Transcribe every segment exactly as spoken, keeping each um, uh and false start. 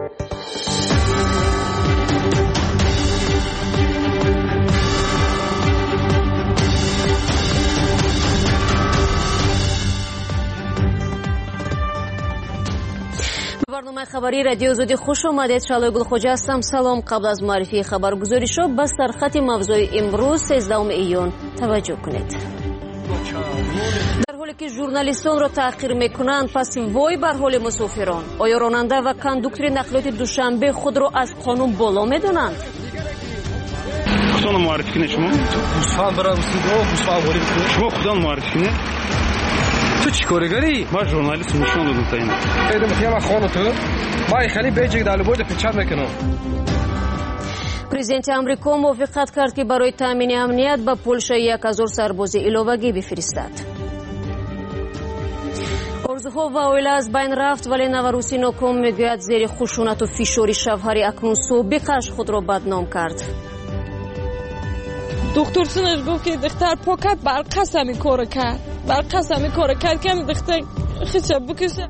برنامه خبری رادیو آزادی خوش آمدید. شالای گلخوجه هستم. سلام. قبل از معرفی خبرگزاری شو به سرخط موضوع امروز سیزدهم ایون توجه کنید. در حالی که ژورنالیستان را تحقیر میکنند، پس وای بر حال مسافران. آیا راننده و کاندوکتور نقلیات دوشنبه خود را از قانون بالا میدانند؟ خودتون معرفی کنید. شما گوسفند برای گوسفند شما خودتون معرفی کنید. تو چی کارگری؟ ما ژورنالیست نشون دادم تا این. ایدم خیام خانه تو. ما خیلی بیچاره دالو بود پیچار میکنم. پرزیدنت آمریکا موافقت کرد که برای تامین امنیت به پولشا یک هزار سرباز علاوه‌ای بفرستد. آرزوها و اویلا از بین رفت، ولی نوروسی ناکام میگوید زیر خشونت و فشار شوهر اکنون سابقش خود را بدنام کرد. دکتر سنش گفت که دختر پاکت بر قسم کار کرد. بر قسم کار کرد که دختر خیچه بکشه.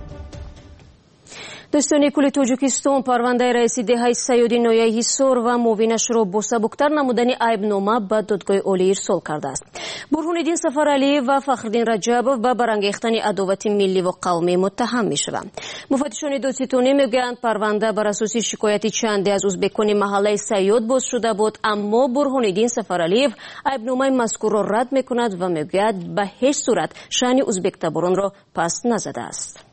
دوستان کل تاجیکستان پرونده رئیس دهه سیادی نویه حصار و معاونش را با سبکتر نمودن عیبنامه به دادگاه عالی ارسال کرده است. برهان‌الدین سفرعلی و فخرالدین رجبov به برانگیختن عداوت ملی و قومی متهم میشوند. مفتشان دادستانی میگویند پرونده بر اساس شکایت چندی از ازبکان محله سیاد باز شده بود، اما برهان‌الدین سفرعلی‌اف عیبنامه مذکور را رد میکند و میگوید به هیچ صورت شأن ازبک تباران را پس نزده است.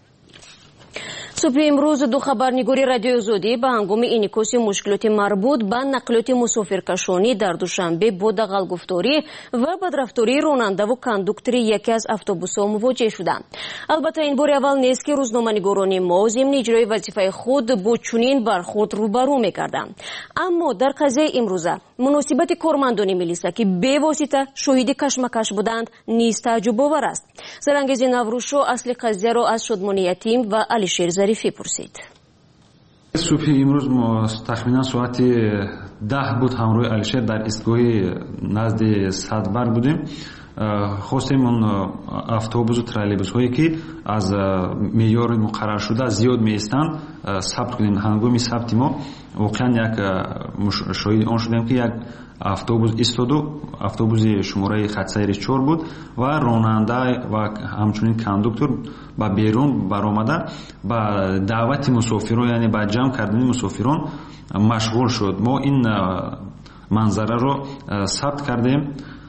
صبح امروز دو خبرنگاری رادیو آزادی به هنگام انعکاس مشکلات مربوط به نقلیات مسافرکشانی در دوشنبه با دغل‌گفتاری و بدرفتاری راننده و کاندوکتور یکی از اتوبوس‌ها مواجه شدند. البته این بار اول نیست که روزنامه‌نگاران ما ضمن اجرای وظیفه خود با چنین برخورد روبرو می‌کردند. اما در قضیه امروزه مناسبت کارمندان ملی است که به واسطه شاهد کشمکش بودند نیز تعجب آور است. سرانگیز نوروشو اصل قضیه را از شادمان یتیم و علیشیر ظریفی پرسید. صبح امروز ما تخمینا ساعت ده بود همراه علیشیر در ایستگاه نزد صدبر بودیم. خواستیم اون اتوبوس و ترالبوس هایی که از معیار مقرر شده زیاد میستند ثبت کنیم. هنگامی ثبت ما واقعا یک شاهد آن شدیم که یک اتوبوس ایستاد و اتوبوس شماره خط سیر چهار بود و راننده و همچنین کاندوکتور با بیرون برآمده با دعوت مسافران، یعنی با جمع کردن مسافران مشغول شد. ما این منظره رو ثبت کردیم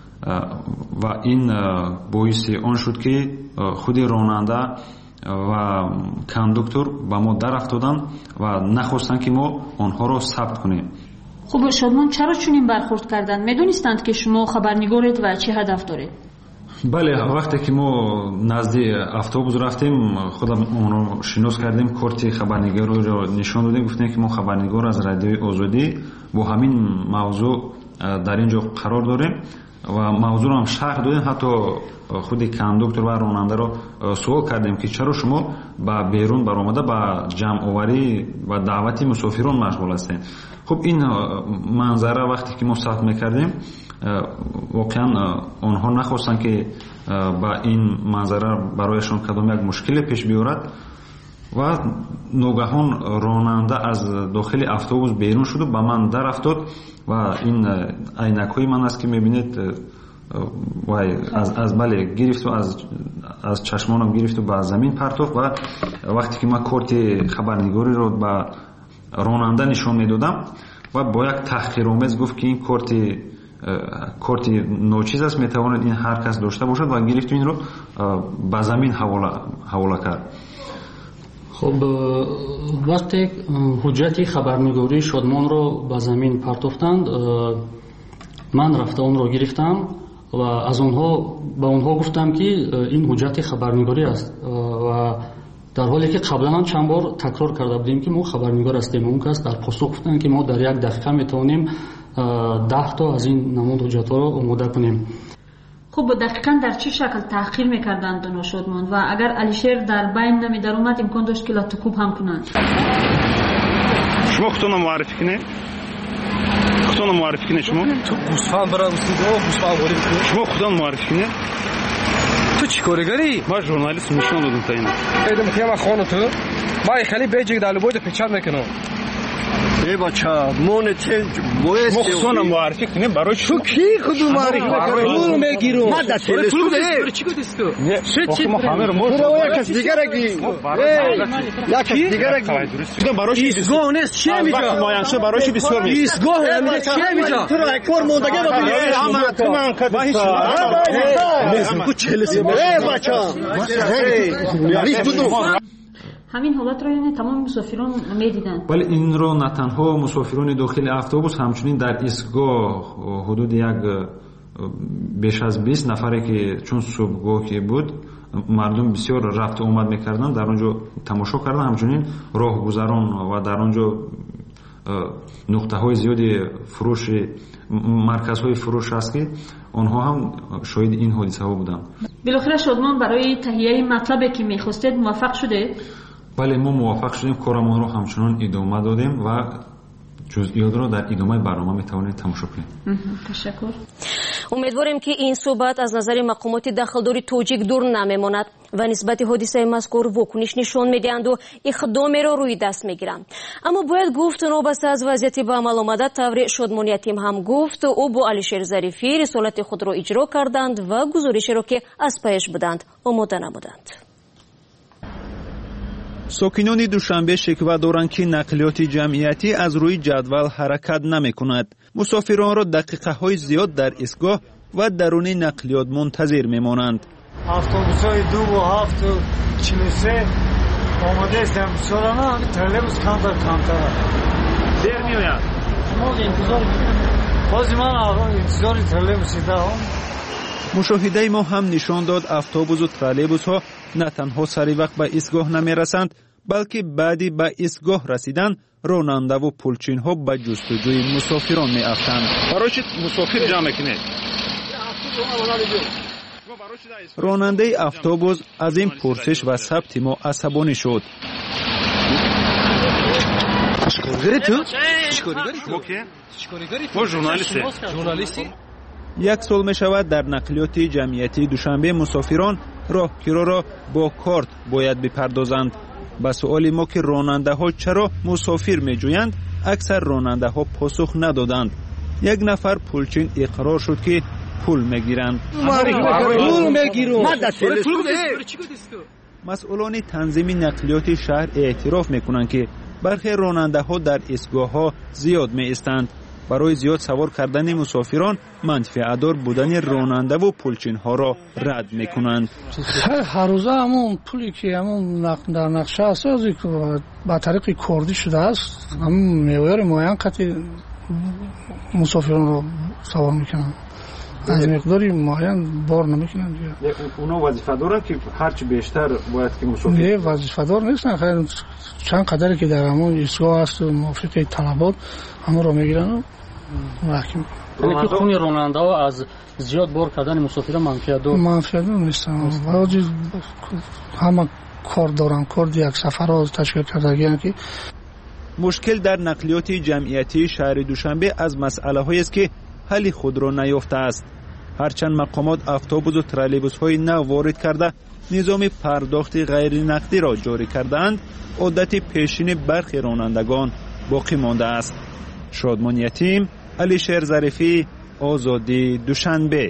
و این باعث آن شد که خود راننده و کاندوکتور با ما در افتادن و نخواستن که ما آنها را ثبت کنیم. خب شادمان چرا چنین برخورد کردند؟ میدونستند که شما خبرنگارید و چه هدف دارید؟ بله، وقتی که ما نزد اتوبوس رفتیم خودم اون رو شناس کردیم، کارت خبرنگار رو نشان دادیم، گفتیم که ما خبرنگار از رادیو آزادی با همین موضوع در اینجا قرار داریم و موضوع رو هم شرح دادیم. حتی خود کاندوکتور و راننده رو سوال کردیم که چرا شما با بیرون برآمده با جمع آوری و دعوت مسافران مشغول هستین. خب این منظره وقتی که ما ثبت میکردیم واقعا آنها نخواستن که با این منظره برایشان کدام یک مشکل پیش بیارد و ناگهان راننده از داخل اتوبوس بیرون شد و به من در افتاد و این عینک‌های من است که میبینید وای از از بله گرفت و از از چشمانم گرفت و به زمین پرتاخت و وقتی که من کارت خبرنگاری رو به راننده نشان میدادم و با یک تحقیرآمیز گفت که این کارت کارت ناچیز است، میتواند این هر کس داشته باشد و گرفت این رو به زمین حواله حواله کرد. خب وقتی حجت خبرنگاری شادمان رو به زمین پرتافتند، من رفته اون رو گرفتم و از اونها به اونها گفتم که این حجت خبرنگاری است و در حالی که قبلا چند بار تکرار کرده بودیم که ما خبرنگار هستیم. اون کس در پاسخ گفتن که ما در یک دقیقه میتونیم ده تا از این نمود حجت ها رو آماده کنیم. خب دقیقاً در چه شکل تحقیر میکردند دو شادمان و اگر علیشیر در بین نمی در اومد امکان داشت که لاتوکوب هم کنند؟ شما خودتون معرفی کنید. خودتون معرفی کنید. شما تو گوسفند برای گوسفند وارد کنید. شما خودتون معرفی کنید. تو چی کارگری؟ ما ژورنالیست نشون دادم تا این. ایدم خیام خانه تو. май хали беҷик дар лубои печат мекунам. ای بچه مون چه باید مخصوصا معرفی کنیم برای تو کی خود معرفی میکنی؟ پول میگیرم. من در تلسکوپ ده. چی گفتی تو؟ چه چی؟ ما همه رو مورد. تو یک کس دیگر اگی. یک کس دیگر اگی. برایش ایستگاه نیست چی میجا؟ وقتی مایانشه برایش بسیار میشه. ایستگاه نمیده چی میجا؟ تو را کار موندگی با بینی. همه تو من کدی. تو چهلسی. ای بچه. ریش بدو. همین حالت را یعنی تمام مسافران میدیدند. ولی این رو نه تنها مسافران داخل اتوبوس همچنین در ایستگاه حدود یک بیش از بیست نفری که چون صبحگاه که بود مردم بسیار رفت و آمد میکردن در اونجا تماشا کردن همچنین راهگذران و در اونجا نقطه های زیادی فروش مرکز های فروش هست که آنها هم شاهد این حادثه ها بودن. بالاخره شادمان برای تهیه مطلبی که میخواستید موفق شده؟ بله ما موفق شدیم، کارمان رو همچنان ادامه دادیم و جزئیات رو در ادامه برنامه میتوانید تماشا کنید. تشکر. امیدواریم که این صحبت از نظر مقامات داخلداری توجیک دور نمیماند و نسبت حادثه مذکور واکنش نشان میدهند و اقدامی را روی دست میگیرند. اما باید گفت وابسته از وضعیت به عمل آمده طور شادمان یتیم هم گفت او با علیشیر ظریفی رسالت خود را اجرا کردند و گزارشی را که از پیش بودند آماده نمودند. ساکنان دوشنبه شکوه دارند که نقلیات جمعیتی از روی جدول حرکت نمی کند. مسافران را دقیقه های زیاد در ایستگاه و درون نقلیات منتظر می مانند. اتوبوس های دو و هفت و چهل و سه آماده استم شدن، ترلبوس کمتر کمتر دیر می آید. ما انتظار بازی من انتظار ترلبوس دارم. مشاهده ما هم نشان داد اتوبوس و ترلبوس ها نه تنها سری وقت به ایستگاه نمی رسند بلکه بعدی به ایستگاه رسیدن راننده و پلچین ها به جستجوی مسافران می افتند. برایش مسافر جمع کنید. راننده اتوبوس از این پرسش و ثبت ما عصبانی شد. چیکارگری تو؟ ما ژورنالیستی. ژورنالیستی؟ یک سال می شود در نقلیات جمعیتی دوشنبه مسافران راهگیرا را با کارت باید بپردازند. به سؤال ما که راننده ها چرا مسافر می جویند اکثر راننده ها پاسخ ندادند. یک نفر پلچین اقرار شد که پول می گیرند. پول می گیرم. مسئولان تنظیم نقلیات شهر اعتراف می کنند که برخی راننده ها در ایستگاه ها زیاد می ایستند. برای زیاد سوار کردن مسافران منفعت‌دار بودن راننده و پلچین ها را رد میکنند. هر روزه همون پولی که همون در نقشه است از با طریق کردی شده است همون معیار معین قطعی مسافران را سوار میکنند. از مقداری معین بار نمیکنند دیگه. اونا وظیفه دارن که هرچی بیشتر باید که مسافر. نه وظیفه دار نیستن، خیلی چند قدری که در همون ایستگاه است موافق طلبات همون را میگیرن و محکم. یعنی که خون راننده ها از زیاد بار کردن مسافران منفعت دار منفعت دار نیستن. واجب همه کار دارن، کار یک سفر را تشکیل کردگی که مشکل در نقلیات جمعیتی شهر دوشنبه از مسئله هایی است که حل خود را نیافته است. هرچند مقامات اتوبوس و ترلبوس های نو وارد کرده نظام پرداخت غیر نقدی را جاری کردند، عادت پیشین برخی رانندگان باقی مانده است. شادمان یتیم، علیشیر ظریفی، آزادی دوشنبه.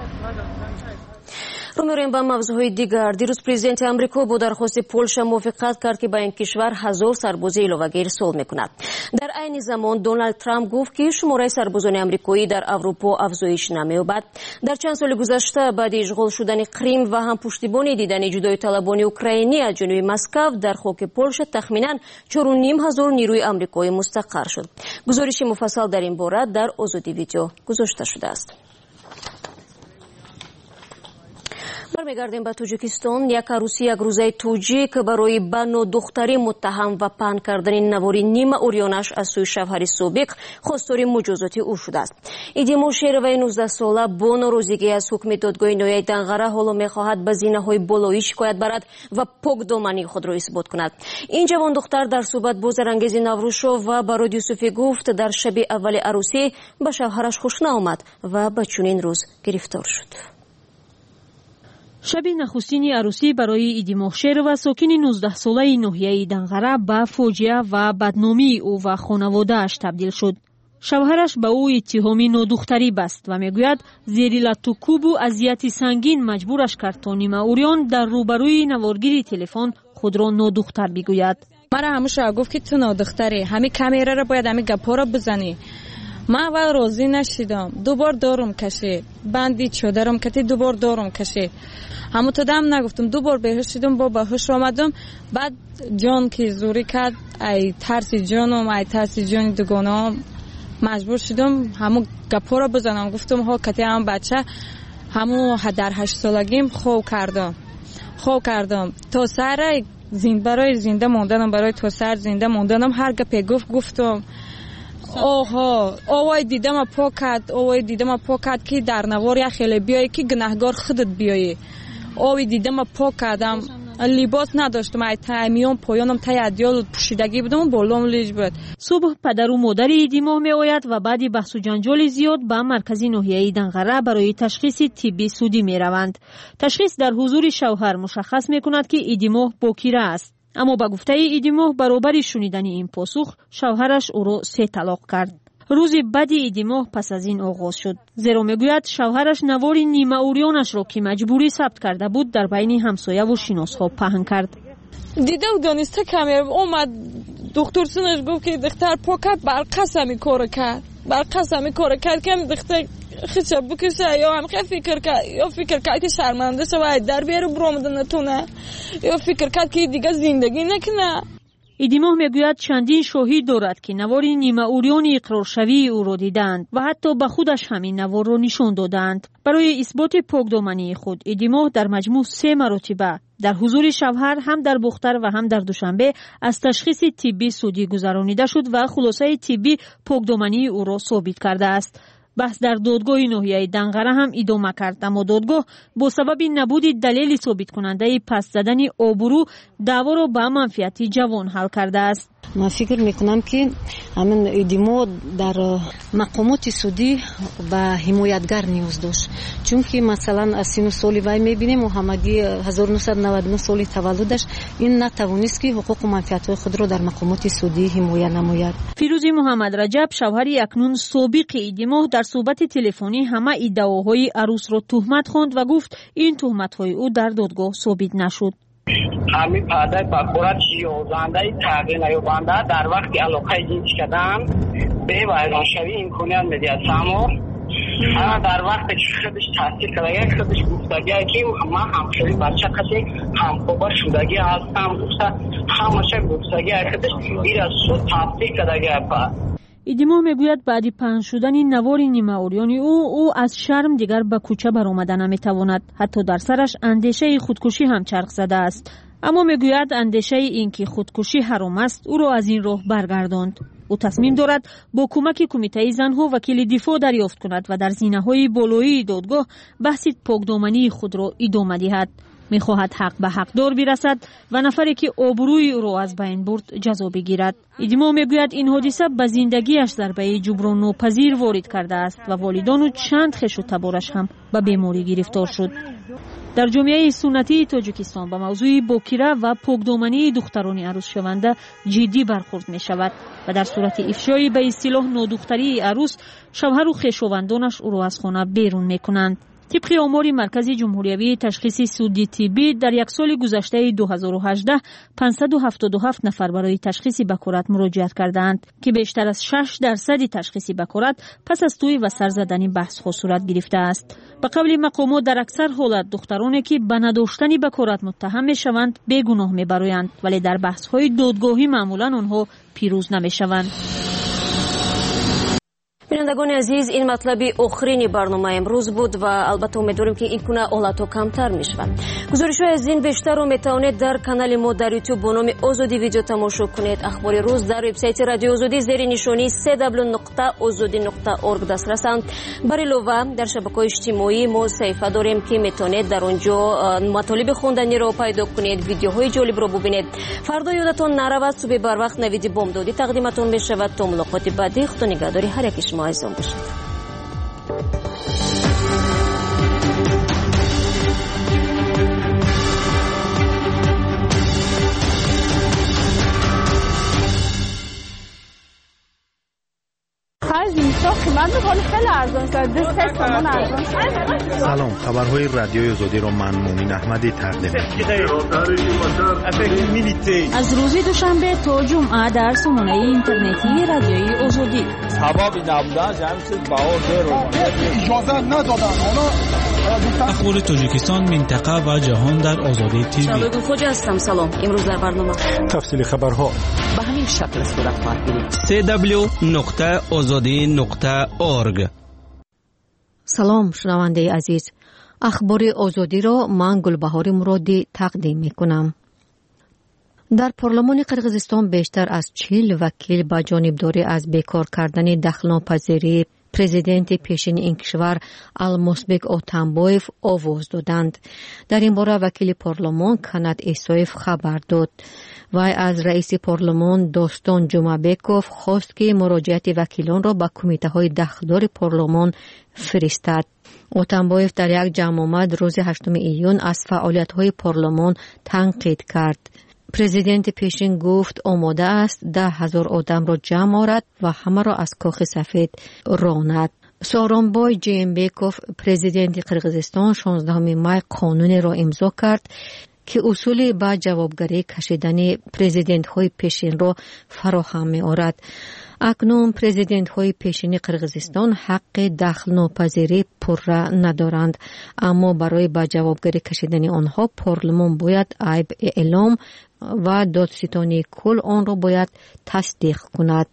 رو می‌رویم به موضوعهای دیگر. دیروز پرزیدنت آمریکا با درخواست پولش موافقت کرد که به این کشور هزار سرباز اضافه ارسال می‌کند. در عین زمان دونالد ترامپ گفت که شماره سربازان آمریکایی در اروپا افزایش نمی‌یابد. در چند سال گذشته بعد اشغال شدن کریم و هم پشتیبانی دیدن جدای طلبان اوکراینی از جنوب مسکو در خاک پولش تخمیناً چهار و نیم هزار نیروی آمریکایی مستقر شد. گزارش مفصل در این باره در آزادی ویدیو گذاشته شده است. برمیگردیم به تاجیکستان. یک عروسی یک روزه توجیک برای بن و دختری متهم و پهن کردن نواری نیم اوریانش از سوی شوهر سابق خواستار مجازات او شده است. ایدیمو شیروی نوزده ساله با ناراضگی از حکم دادگاه نهایی دنقره حالا میخواهد به زینه‌های بالایی شکایت برد و پاکدامنی خود را اثبات کند. این جوان دختر در صحبت با زرانگیز نوروز و به رادیو صوفی گفت در شب اول عروسی به شوهرش خوش نآمد و به چنین روز گرفتار شد. شب نخستین عروسی برای ایدی ماهشهرова ساکن نوزده ساله ناحیه دنغره به فاجعه و بدنامی او و خانواده‌اش تبدیل شد. شوهرش به او اتهام نادختری بست و میگوید زیر لط و کوب و اذیت سنگین مجبورش کرد تا نیمه عریان در روبروی نوارگیر تلفن خود را نادختر بگوید. مرا هموشه گفت که تو نادختری، همین کامیرا را باید همین گپا را بزنی. من اول راضی نشدم، دوبار دارم کشی، بندی چادرم کتی دوبار دارم کشی. همون تا دم نگفتم، دوبار بهش شدم، با بهش آمدم. بعد جان که زوری کرد، ای ترسی جانم، ای ترسی جان دوگانم، مجبور شدم همون گپا را بزنم. گفتم ها کتی هم بچه همون در هشت سالگیم خوب کردم خوب کردم تا سر زنده برای زنده موندنم، برای تا سر زنده موندنم هر گپی گفت گفتم. آها آوای دیدم پاکت آوای دیدم پاکت که در نوار یا خیلی بیایی که گناهگار خودت بیایی. آوای دیدم پاکتم، لباس نداشتم، ای تایمیون پایانم تای ادیال پوشیدگی بودم، بالام لیج بود. صبح پدر و مادر ایدی ماه می آید و بعد بحث و جنجال زیاد به مرکزی ناحیه دنغره برای تشخیص طبی سودی می روند. تشخیص در حضور شوهر مشخص می کند که ایدی ماه باکیره است. اما با گفته ایدی ماه برابر شنیدن این پاسخ شوهرش او را سه طلاق کرد. روز بعد ایدی ماه پس از این آغاز شد، زیرا میگوید شوهرش نوار نیمه عریانش را که مجبوری ثبت کرده بود در بین همسایه و شناسها پهن کرد. دیده و دانسته کامر اومد دکتر سنش گفت که دختر پاکت بر قسمی کار کرد، بر قسمی کار کرد که دختر خیلی بکشه یا هم خیلی فکر کرد یا فکر کرد که شرمنده شود در بیاره برآمده نتونه یا فکر کرد که دیگه زندگی نکنه. ایدی ماه میگوید چندین شاهد دارد که نوار نیمه عریان اقرارشوی او را دیدند و حتی به خودش همین نوار را نشان دادند. برای اثبات پاکدامنی خود ایدی ماه در مجموع سه مرتبه در حضور شوهر هم در بختر و هم در دوشنبه از تشخیص طبی سودی گذرانیده شد و خلاصه طبی پاکدامنی او را ثابت کرده است. بحث در دادگاه ناحیه دنغره هم ادامه کرد، اما دادگاه با سبب نبود دلیل ثابت کننده پس زدن آبرو دعوا را به منفعت جوان حل کرده است. من فکر میکنم که همین ایدیمو در مقامات سودی به حمایتگر نیاز داشت، چون که مثلا از سن و سال وی میبینیم محمدی هزار و نهصد و نود و نه سال تولدش این نتوانست که حقوق و منفعت خود را در مقامات سودی حمایت نماید. فیروزی محمد رجب شوهر اکنون سابق ایدیمو در صحبت تلفنی همه ادعاهای عروس را تهمت خواند و گفت این تهمت‌های او در دادگاه ثابت نشد. همین پدر بخورت یازنده تغییر نیابنده در وقتی علاقه جنس کردن به ویران شوی امکانیت میدید. اما اما در وقتی که خودش تحصیل کرده خودش گفتگی که من همشوری بچه کسی همخوبه شدگی هستم گفته همشه گفتگی خودش این از سود تحصیل کرده. ایدی ماه میگوید بعد پهن شدن نوار نیمه عریانی او او از شرم دیگر به کوچه برآمده نمیتواند. حتی در سرش اندیشه خودکشی هم چرخ زده است، اما میگوید اندیشه این که خودکشی حرام است او را از این راه برگرداند. او تصمیم دارد با کمک کمیته زنها وکیل دفاع دریافت کند و در زینه‌های بالایی دادگاه بحث پاکدامنی خود را ادامه دهد. میخواهد حق به حقدار برسد و نفری که آبروی او را از بین برد جزا بگیرد. ایدیما میگوید این حادثه به زندگیش ضربه جبران ناپذیر وارد کرده است و والدان و چند خویش و تبارش هم به بیماری گرفتار شد. در جامعه سنتی تاجیکستان به موضوع باکیره و پاکدامنی دختران عروس شونده جدی برخورد می شود و در صورت افشای به اصطلاح نادختری عروس شوهر و خویشاوندانش او را از خانه بیرون می کنند. طبق آمار مرکز جمهوری تشخیص سودی طبی در یک سال گذشته دو هزار و هجده پانصد و هفتاد و هفت نفر برای تشخیص بکارت مراجعت کردند که بیشتر از شش درصد تشخیص بکارت پس از توی و سر زدن بحث ها صورت گرفته است. به قول مقامات در اکثر حالت دخترانی که به نداشتن بکارت متهم می شوند بیگناه می برآیند، ولی در بحث های دادگاهی معمولا آنها پیروز نمی شوند. بینندگان عزیز، این مطلب آخرین برنامه امروز بود و البته امیدواریم که این گونه حالت‌ها کمتر میشود. گزارش‌های از این بیشتر رو میتوانید در کانال ما در یوتیوب با نام آزادی ویدیو تماشا کنید. اخبار روز در وبسایت رادیو آزادی زیر نشانی دبلیو دبلیو دبلیو نقطه آزادی نقطه اورگ دسترسند. بر علاوه در شبکه‌های اجتماعی ما صفحه داریم که میتونید در آنجا مطالب خوندنی را پیدا کنید، ویدیوهای جالب را ببینید. فردا یادتان نرود صبح بر وقت نوید بامدادی تقدیمتون میشود. تا ملاقات بعدی خدا نگهداری هر یک شما عزیزان باشید. سلام، خبرهای رادیوی آزادی را من مومن احمدی تقدیم می‌کنم. از روز دوشنبه تا جمعه در سامانه اینترنتی رادیوی آزادی. سبب نبودن جمعیت بهار اجازه ندادن. اخبار تاجیکستان، منطقه و جهان در آزادی تیوی. شبگون خوجا هستم. سلام. امروز در برنامه تفصیل خبرها به همین شکل صورت خواهد گرفت. سی دبلیو نقطه آزادی نقطه اورگ. سلام شنونده عزیز. اخبار آزادی را من گلبهار مرادی تقدیم می کنم. در پارلمان قرقیزستان بیشتر از چهل وکیل با جانبداری از بیکار کردن دخل‌ناپذیری پرزیدنت پیشین این کشور المسبک اوتانبایف آواز دادند. در این باره وکیل پارلمان کنات ایسایف خبر داد. وی از رئیس پارلمان دوستان جمعبکوف خواست که مراجعت وکیلان را به کمیته های دخلدار پارلمان فرستد. اوتانبایف در یک جمع آمد روز هشتم ایون از فعالیت های پارلمان تنقید کرد. پرزیدنت پیشین گفت آماده است ده هزار آدم را جمع آورد و همه را از کاخ سفید راند. سورونبای جیمبکوف پرزیدنت قرقیزستان شانزدهم می قانون را امضا کرد که اصول با جوابگری کشیدن پرزیدنت های پیشین را فراهم می آورد. اکنون پرزیدنت های پیشین قرقیزستان حق دخل ناپذیری پرره ندارند، اما برای با جوابگری کشیدن آنها پارلمان باید عیب اعلام و دادستانی کل آن را باید تصدیق کند.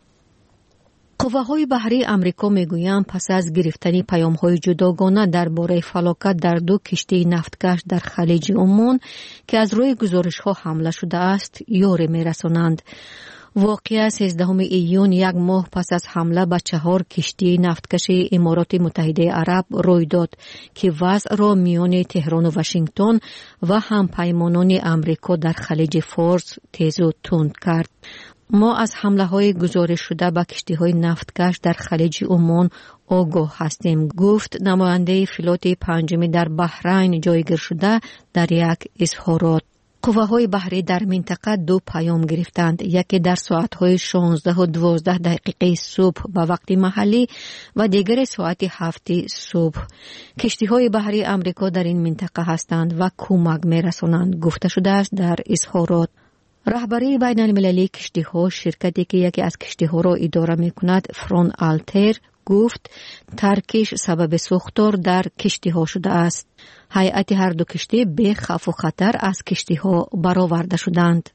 قوه‌های بحری امریکا میگویند پس از گرفتن پیام‌های جداگانه درباره فلاکت در دو کشتی نفتکش در خلیج عمان که از روی گزارش‌ها حمله شده است یاری می‌رسانند. واقعه سیزدهم ایون یک ماه پس از حمله به چهار کشتی نفتکش امارات متحده عرب روی داد که وضع را میان تهران و واشنگتن و همپیمانان امریکا در خلیج فارس تیز و تند کرد. ما از حمله های گزارش شده به کشتی های نفتکش در خلیج عمان آگاه هستیم، گفت نماینده فلوت پنجمی در بحرین جایگیر شده در یک اظهارات. قوه‌های بحری در منطقه دو پیام گرفتند، یکی در ساعت‌های شانزده و دوازده دقیقه صبح به وقت محلی و دیگر ساعت هفت صبح. کشتی‌های بحری امریکا در این منطقه هستند و کمک می‌رسانند، گفته شده است در اظهارات. رهبری بین المللی کشتی‌ها، شرکتی که یکی از کشتی‌ها را اداره می‌کند، فران آلتر، گفت ترکش سبب سوختار در کشتی‌ها شده است. هیئت هر دو کشتی به خوف و خطر از کشتی‌ها برآورده شدند.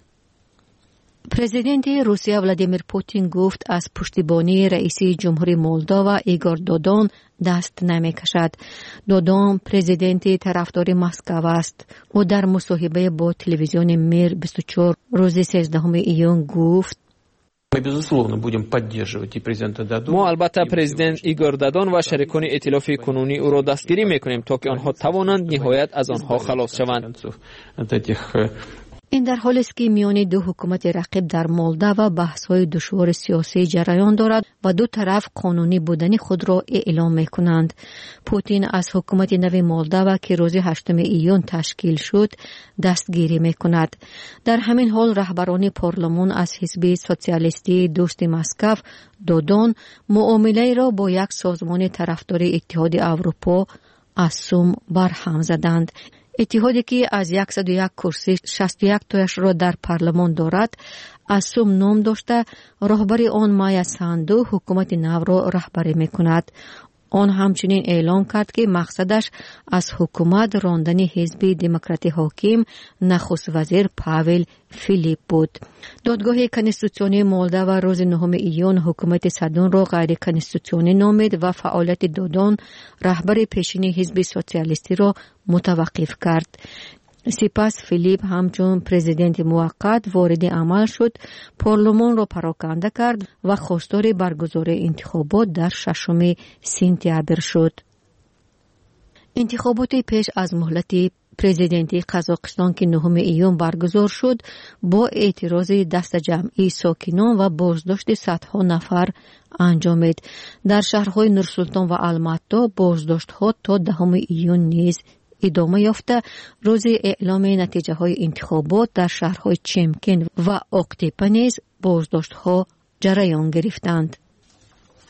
پرزیدنت روسیه ولادیمیر پوتین گفت از پشتیبانی رئیس جمهوری مولداوا ایگور دودون دست نمی‌کشد. دودون پرزیدنت طرفدار مسکو است. او در مصاحبه با تلویزیون میر بیست و چهار روز سیزدهم ایون گفت ما البته پرزیدنت ایگور دادون و شریکان ائتلاف کنونی او را دستگیری میکنیم تا که آنها توانند نهایت از آنها خلاص شوند. این در حالی است که میان دو حکومت رقیب در مولداوا بحث‌های دشوار سیاسی جریان دارد و دو طرف قانونی بودن خود را اعلام می‌کنند. پوتین از حکومت نو مولداوا که روز هشتم ایون تشکیل شد دستگیری می‌کند. در همین حال رهبران پارلمان از حزب سوسیالیستی دوست مسکو دودون معامله را با یک سازمان طرفدار اتحاد اروپا اسوم برهم زدند. اتحادی که از صد و یک کرسی شصت و یک تایش را در پارلمان دارد، اسوم نام داشته رهبر آن مایا ساندو حکومت نو را رهبری میکند. آن همچنین اعلام کرد که مقصدش از حکومت راندن حزب دموکرات حاکم نخست وزیر پاول فیلیپ بود. دادگاه کنستیتوسیونی مولداوا روز نهم ایون حکومت صدون را غیر کنستیتوسیونی نامید و فعالیت دودون رهبر پیشین حزب سوسیالیستی را متوقف کرد. سپس فیلیپ همچون پرزیدنت موقت وارد عمل شد، پارلمان را پراکنده کرد و خواستار برگزاری انتخابات در ششم سپتامبر شد. انتخابات پیش از مهلت پرزیدنتی قزاقستان که نهم ایون برگزار شد با اعتراض دست جمعی ساکنان و بازداشت صدها نفر انجامید. در شهرهای نورسلطان و الماتا بازداشت‌ها تا دهم ایون نیز ادامه یافته. روز اعلام نتیجه های انتخابات در شهرهای چمکن و اقتیپه نیز بازداشت‌ها جریان گرفتند.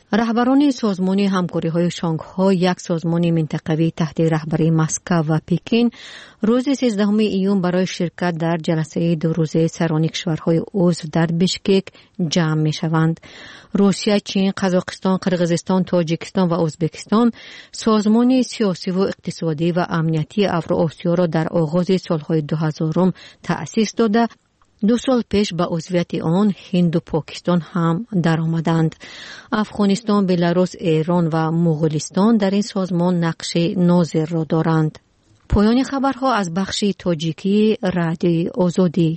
رهبران سازمان همکاری‌های شانگهای، یک سازمان منطقوی تحت رهبری مسکو و پکین، روز سیزدهم ایون برای شرکت در جلسه دو روزه سران کشورهای عضو در بشکک جمع می‌شوند. روسیه، چین، قزاقستان، قرقیزستان، تاجیکستان و ازبکستان سازمان سیاسی و اقتصادی و امنیتی اوراسیا را در آغاز سالهای دو هزارم تأسیس داده. دو سال پیش به عضویت آن هند و پاکستان هم در آمدند. افغانستان، بلاروس، ایران و مغولستان در این سازمان نقش ناظر را دارند. پایان خبرها از بخش تاجیکی رادیوی آزادی.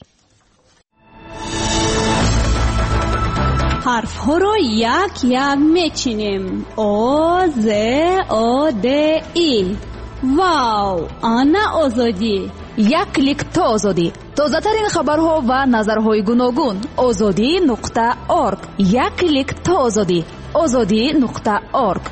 حرف ها را یک یک میچینیم. آ ز آ د ای. واو، آنا آزادی. یک کلیک تا آزادی. تازه ترین خبرها و نظرهای گوناگون. آزادی نقطه ارگ. یک کلیک تا آزادی. آزادی نقطه ارگ.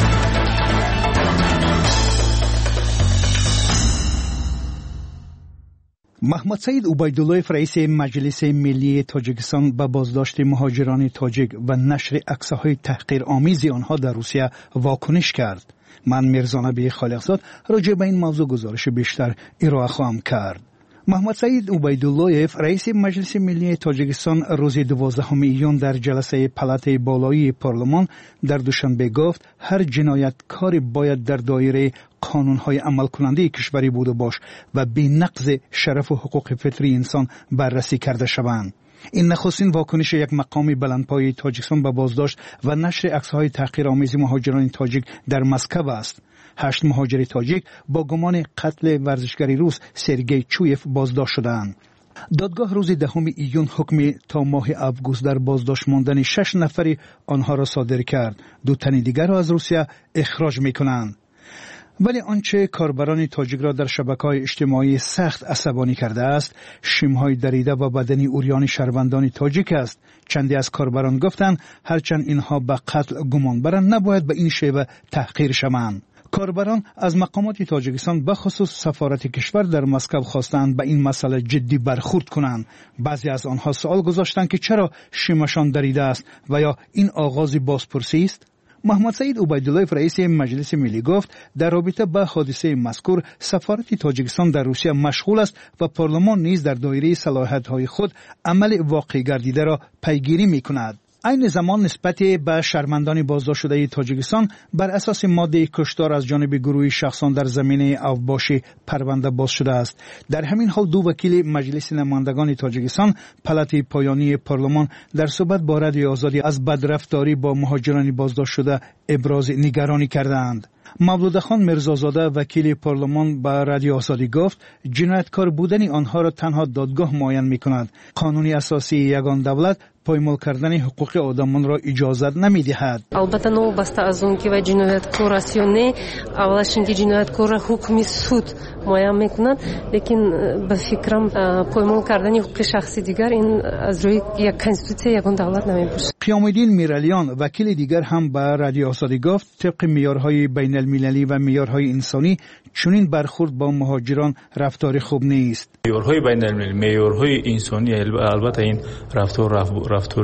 محمد سعید عبیداللهیف رئیس مجلس ملی تاجیکستان به بازداشت مهاجران تاجیک و نشر عکس‌های تحقیرآمیز آنها در روسیه واکنش کرد. من میرزا نبی خالقزاد راجع به این موضوع گزارش بیشتر ارائه خواهم کرد. محمد سعید عبیداللهیف رئیس مجلس ملی تاجیکستان روز دوازدهم ایون در جلسه پلات بالایی پارلمان در دوشنبه گفت هر جنایتکاری باید در دایره قانون‌های عمل کننده کشوری بوده باش و بی نقض شرف و حقوق فطری انسان بررسی کرده شوند. این نخستین واکنش یک مقام بلندپایه تاجیکستان به بازداشت و نشر عکس‌های تحقیرآمیز مهاجران تاجیک در مسکو است. هشت مهاجر تاجیک با گمان قتل ورزشکاری روس سرگئی چویف بازداشت شدند. دادگاه روز دهم ایون حکم تا ماه آگوست در بازداشت ماندن شش نفر آنها را صادر کرد. دو تن دیگر را از روسیه اخراج می‌کنند. ولی آنچه کاربران تاجیک را در شبکه‌های اجتماعی سخت عصبانی کرده است، شیم‌های دریده و بدنی عریان شهروندان تاجیک است. چندی از کاربران گفتند هرچند اینها به قتل گمان برند نباید به این شیوه تحقیر شوند. کاربران از مقامات تاجیکستان به خصوص سفارت کشور در مسکو خواستند به این مسئله جدی برخورد کنند. بعضی از آنها سوال گذاشتند که چرا شیمشان دریده است و یا این آغاز بازپرسی است. محمد سعید عبیداللهیف رئیس مجلس ملی گفت در رابطه با حادثه مذکور سفارت تاجیکستان در روسیه مشغول است و پارلمان نیز در دایره صلاحیت‌های خود عمل واقع گردیده را پیگیری می‌کند. این زمان نسبت به شهروندان بازداشت شده تاجیکستان بر اساس ماده کشتار از جانب گروه شخصان در زمینه اوباش پرونده باز شده است. در همین حال دو وکیل مجلس نمایندگان تاجیکستان پلات پایانی پارلمان در صحبت با رادیو آزادی از بدرفتاری با مهاجران بازداشت شده ابراز نگرانی کردند. مولود خان مرزازاده وکیل پارلمان به رادیو آزادی گفت جنایتکار بودن آنها را تنها دادگاه معین می‌کند. قانون اساسی یگان دولت پایمال کردن حقوق آدمان را اجازت نمی‌دهد. البته نو بسته از اون که و جنایتکار است یا نه، اولش اینکه جنایتکار حکم سود معین می‌کند، لیکن به فکرم پایمال کردن حقوق شخصی دیگر این از روی یک کنستیتوسیون یگان دولت نمی‌باشد. قیام الدین میرالیان وکیل دیگر هم به رادیو آزادی گفت طبق معیارهای بین المللی و معیارهای انسانی چنین برخورد با مهاجران رفتار خوب نیست. معیارهای بین المللی، معیارهای انسانی البته این رفتار رفتار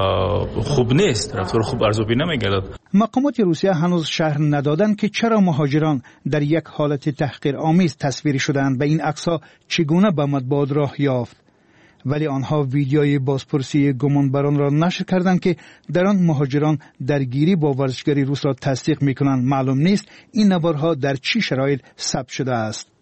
خوب نیست، رفتار خوب ارزیابی نمی‌گردد. مقامات روسیه هنوز شرح ندادند که چرا مهاجران در یک حالت تحقیرآمیز تصویر شدند و این عکس‌ها چگونه به مطبوعات راه یافت. ولی آنها ویدیوی بازپرسی گمانبران را نشر کردند که در آن مهاجران درگیری با ورزشکاری روس را تصدیق می‌کنند. معلوم نیست این نوارها در چه شرایط ثبت شده است.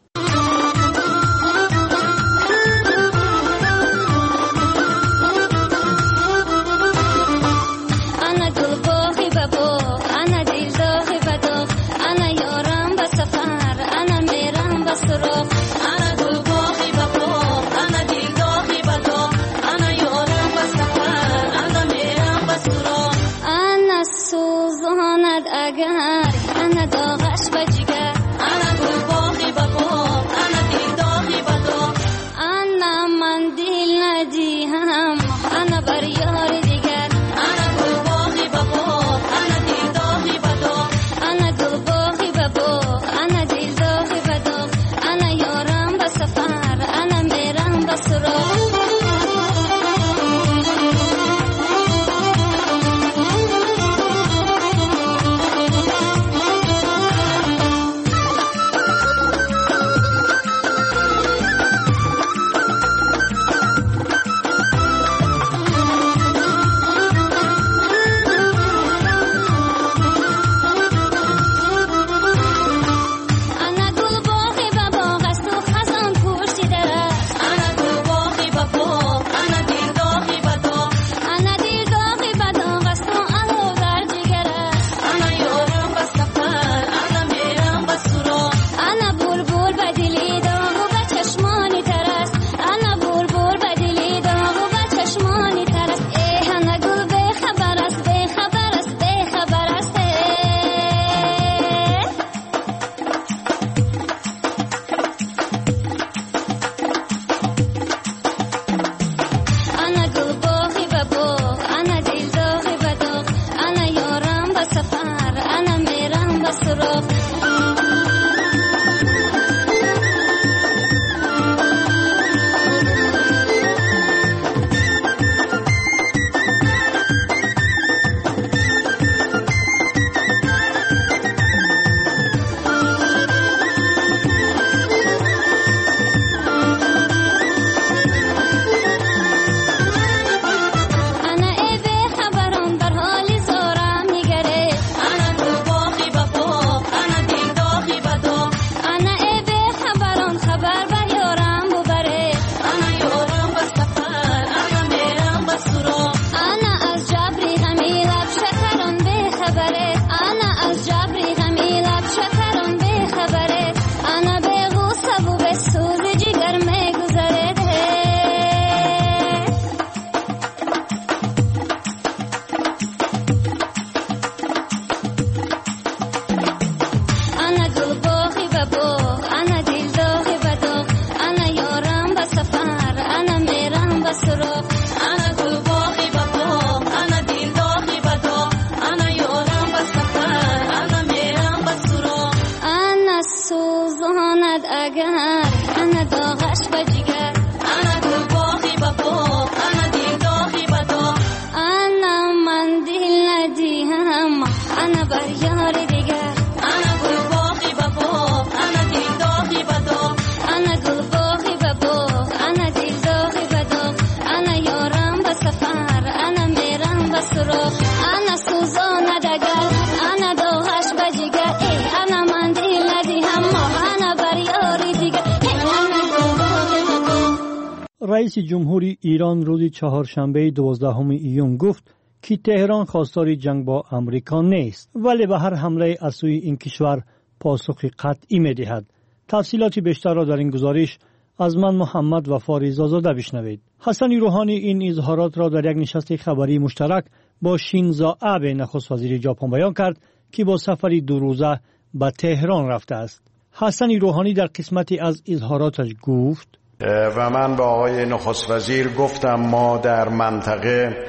رئیس جمهوری ایران روز چهارشنبه دوازدهم ایون گفت که تهران خواستار جنگ با آمریکا نیست، ولی به هر حمله از سوی این کشور پاسخ قطعی می‌دهد. تفصیلات بیشتر را در این گزارش از من محمد وفا رضازاده بشنوید. حسن روحانی این اظهارات را در یک نشست خبری مشترک با شینزو آبه نخست وزیر ژاپن بیان کرد که با سفری دو روزه به تهران رفته است. حسن روحانی در قسمتی از اظهاراتش گفت و من با آقای نخست وزیر گفتم ما در منطقه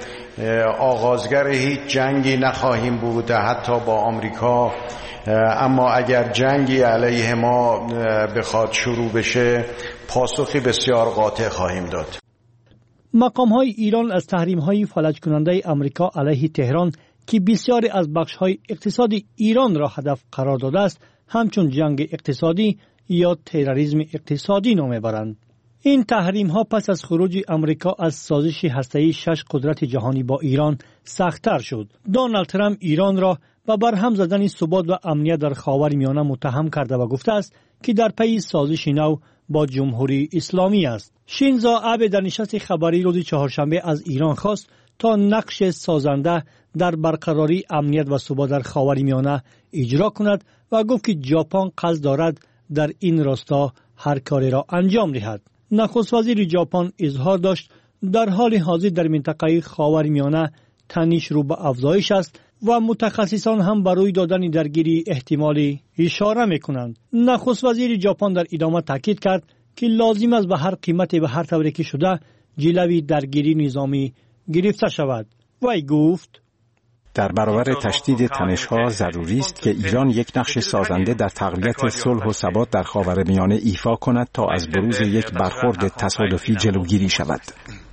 آغازگر هیچ جنگی نخواهیم بود حتی با آمریکا، اما اگر جنگی علیه ما بخواد شروع بشه پاسخی بسیار قاطع خواهیم داد. مقام‌های ایران از تحریم‌های فلج کننده آمریکا علیه تهران که بسیاری از بخش‌های اقتصادی ایران را هدف قرار داده است همچون جنگ اقتصادی یا تروریسم اقتصادی نام می‌برند. این تحریم‌ها پس از خروج آمریکا از سازش هسته‌ای شش قدرت جهانی با ایران سخت‌تر شد. دونالد ترامپ ایران را به برهم زدن ثبات و امنیت در خاورمیانه متهم کرده و گفته است که در پی سازش نو با جمهوری اسلامی است. شینزو آبه در نشست خبری روز چهارشنبه از ایران خواست تا نقش سازنده در برقراری امنیت و ثبات در خاورمیانه اجرا کند و گفت که ژاپن قصد دارد در این راستا هر کاری را انجام دهد. نخست وزیر ژاپن اظهار داشت در حال حاضر در منطقه خاورمیانه تنش رو به افزایش است و متخصصان هم برای دادن درگیری احتمالی اشاره میکنند. نخست وزیر ژاپن در ادامه تاکید کرد که لازم است به هر قیمتی به هر طوری که شده جلوی درگیری نظامی گرفته شود. وی گفت در برابر تشدید تنش‌ها ضروری است که ایران یک نقش سازنده در تقویت صلح و ثبات در خاورمیانه ایفا کند تا از بروز یک برخورد تصادفی جلوگیری شود.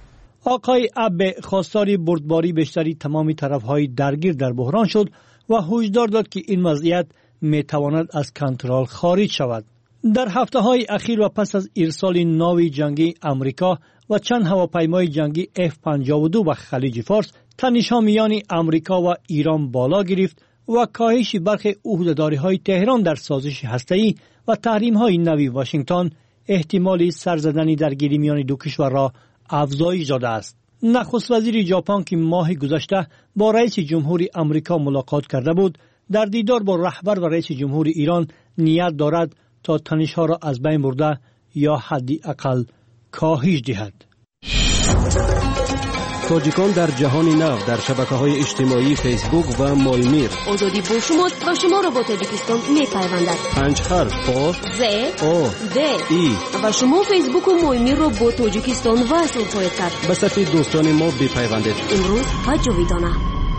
آقای آبه خواستار بردباری بیشتری تمامی طرف‌های درگیر در بحران شد و هشدار داد که این وضعیت می‌تواند از کنترل خارج شود. در هفته‌های اخیر و پس از ارسال ناوی جنگی آمریکا و چند هواپیمای جنگی اف پنجاه و دو به خلیج فارس، تنش‌ها میان آمریکا و ایران بالا گرفت و کاهش برخی عهده‌داری‌های تهران در سازش هسته‌ای و تحریم‌های نوی واشنگتن احتمالی سرزدنی درگیری میان دو کشور را افزایش داده است. نخست وزیر ژاپن که ماه گذشته با رئیس جمهوری آمریکا ملاقات کرده بود، در دیدار با رهبر و رئیس جمهوری ایران نیت دارد تا تنش‌ها را از بین برده یا حداقل کاهش دهد. تاجیکان در جهان نو در شبکه‌های اجتماعی فیسبوک و مایمیر. آزادی با شماست و شما را با تاجیکستان می‌پیوندد. پنج حرف پا ز او د ای و شما فیسبوک و مایمیر را با تاجیکستان وصل خواهید کرد. به صف دوستان ما بپیوندید. امروز و جاویدانه.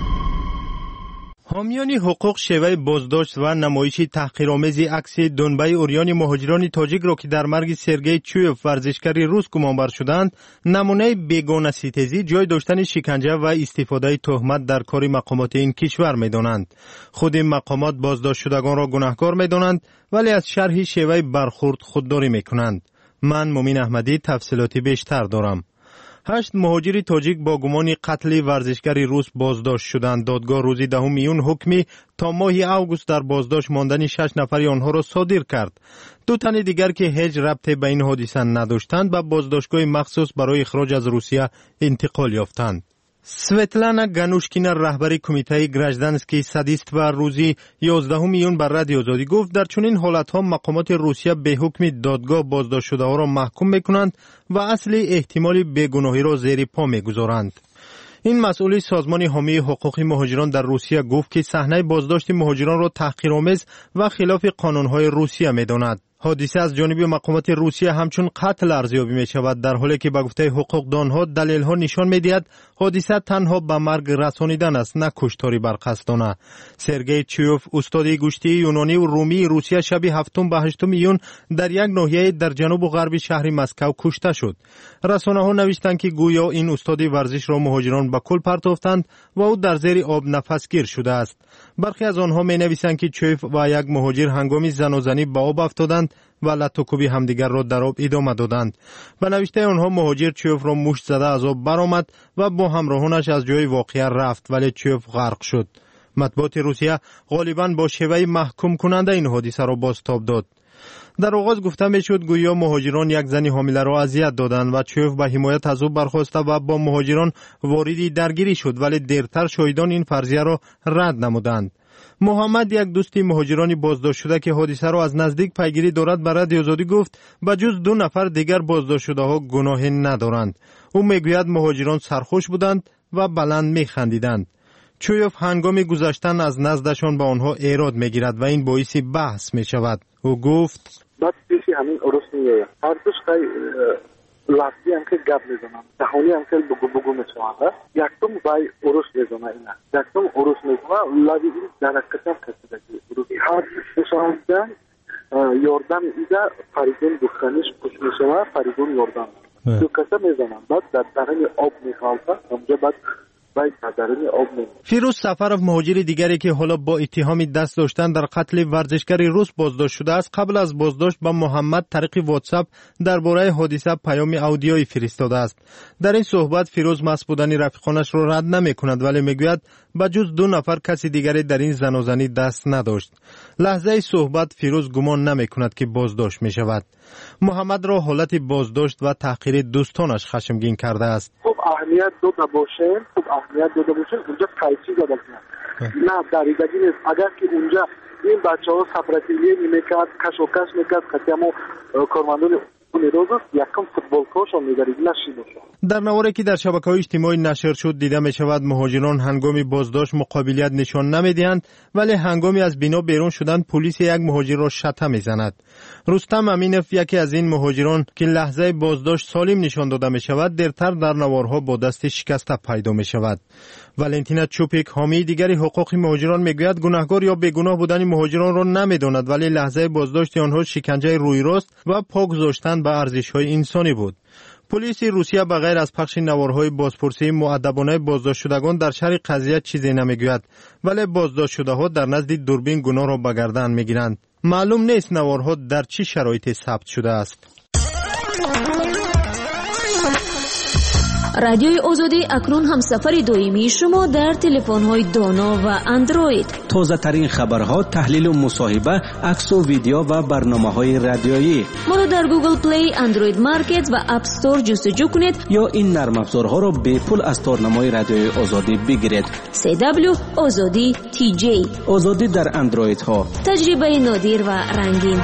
حامیان حقوق شیوه بازداشت و نمایش تحقیرآمیز عکس دنبه اوریان مهاجران تاجیک را که در مرگ سرگئی چویف ورزشکار روس گمانبر شدند نمونه بیگانه ستیزی، جای داشتن شکنجه و استفاده تهمت در کار مقامات این کشور می‌دانند. خود این مقامات بازداشت شدگان را گناهکار می‌دانند ولی از شرح شیوه برخورد خودداری می‌کنند. من مومین احمدی تفصیلاتی بیشتر دارم. هشت مهاجر تاجیک با گمان قتل ورزشکار روس بازداشت شدند. دادگاه روز دهم میون حکمی تا ماه اوگوست در بازداشت ماندن شش نفر آنها را صادر کرد. دو تن دیگر که هیچ ربطی به این حادثه نداشتند به بازداشتگاه مخصوص برای اخراج از روسیه انتقال یافتند. سویتلانا گانوشکینا رهبر کمیته گراجدانسکی سادیست و روزی یازدهم میون بر رادیو آزادی گفت در چنین حالت‌ها مقامات روسیه به حکم دادگاه بازداشت شده‌ها را محکوم می‌کنند و اصل احتمال بیگناهی را زیر پا می‌گذارند. این مسئول سازمان حامی حقوق مهاجران در روسیه گفت که صحنه بازداشت مهاجران را تحقیرآمیز و خلاف قانون‌های روسیه می‌داند. حادثه از جانب مقامات روسیه همچون قتل ارزیابی می شود، در حالی که به گفته حقوقدانها دلیل‌ها نشان می‌دهد حادثه تنها به مرگ رسانیدن است نه کشتاری برقصدانه. سرگئی چویف استاد گوشتی یونانی و رومی روسیه شب هفتم به هشتم میون در یک ناحیه در جنوب و غرب شهر مسکو کشته شد. رسانه‌ها نوشتند که گویا این استاد ورزش را مهاجران به کل پرتافتند و او در زیر آب نفسگیر شده است. برخی از آنها می‌نویسند که چویف و یک مهاجر هنگام زنازنی به آب افتادند و لطوکوبی همدیگر را در آب ادامه دادند. به نوشته آنها مهاجر چویف را مشت زده از آب برآمد و با همراهانش از جای واقعه رفت ولی چویف غرق شد. مطبوعات روسیه غالباً با شیوه محکوم کننده این حادثه را بازتاب داد. در آغاز گفته میشد گویا مهاجران یک زن حامله را اذیت دادند و چوف به حمایت از او برخاسته و با مهاجران واردی درگیری شد، ولی دیرتر شاهدان این فرضیه را رد نمودند. محمد، یک دوست مهاجرانی بازداشت شده که حادثه را از نزدیک پیگیری دارد، به رادیو آزادی گفت به جز دو نفر دیگر بازداشت شده ها گناهی ندارند. او میگوید مهاجران سرخوش بودند و بلند میخندیدند. چویوف هنگام گذشتن از نزدشان به آنها ایراد میگیرد و این باعث بحث میشود. او گفت بعد پیشی همین عروس میگه هر دوش خیلی لفظی هم که گب میزنم دهانی هم که بگو بگو میشونده یکتم بای عروس میزنه اینا یکتم عروس میزنه لابی این درکت هم کسیده که هر دوشاندن یاردم ایده فریدون دختانیش پوش میشونه فریدون یاردم دو کسه میزنم بعد در درنی آب میخوالده همجا بعد فیروز سفرов مهاجر دیگری که حالا با اتهام دست داشتن در قتل ورزشکار روس بازداشت شده است، قبل از بازداشت با محمد طریق واتساپ درباره حادثه پیام اودیویی فرستاده است. در این صحبت فیروز مست بودن رفیقانش را رد نمی کند، ولی میگوید به جز دو نفر کسی دیگری در این زنازنی دست نداشت. لحظه صحبت فیروز گمان نمی کند که بازداشت می شود. محمد را حالت بازداشت و تحقیر دوستانش خشمگین کرده است. خوب اهمیت داده باشه، خوب اهمیت داده باشه اونجا قیچی داده باشه. نه دریدگی نیست. اگر که اونجا این بچه ها سپراتیلیه میکرد، کش و کش میکرد، کتیمو کارمندان یکم فوتبالکاشون می‌دارید نشینشون. در نواری که در شبکه‌های اجتماعی نشر شد دیده می‌شود مهاجران هنگامی بازداشت مقابلیت نشان نمی‌دهند، ولی هنگامی از بنا بیرون شدن پلیس یک مهاجر را شتم می‌زند. رستم امینف یکی از این مهاجران که لحظه بازداشت سالم نشان داده می‌شود دیرتر در نوارها با دست شکسته پیدا می‌شود. والنتینا چوپیک حامی دیگری حقوق مهاجران میگوید گناهکار یا بیگناه بودن مهاجران را نمی‌داند، ولی لحظه بازداشت آنها شکنجه روی راست و پا گذاشتن به ارزش‌های انسانی بود. پلیس روسیه به غیر از پخش نوارهای بازپرسی مؤدبانه بازداشت شدگان در شرح قضیه چیزی نمیگوید، ولی بازداشت شده‌ها در نزد دوربین گناه را به گردن میگیرند. معلوم نیست نوارها در چه شرایطی ثبت شده است. رادیوی آزادی اکنون همسفر دائمی شما در تلفن‌های دانا و اندروید. تازه ترین خبرها، تحلیل و مصاحبه، عکس و ویدیو و برنامه‌های رادیویی. ما را در گوگل پلی، اندروید مارکت و اپ استور جستجو کنید یا این نرم افزارها را به پول از تارنمای رادیوی آزادی بگیرید. سی دبلیو آزادی تی جی. آزادی در اندروید ها. تجربه نادر و رنگین.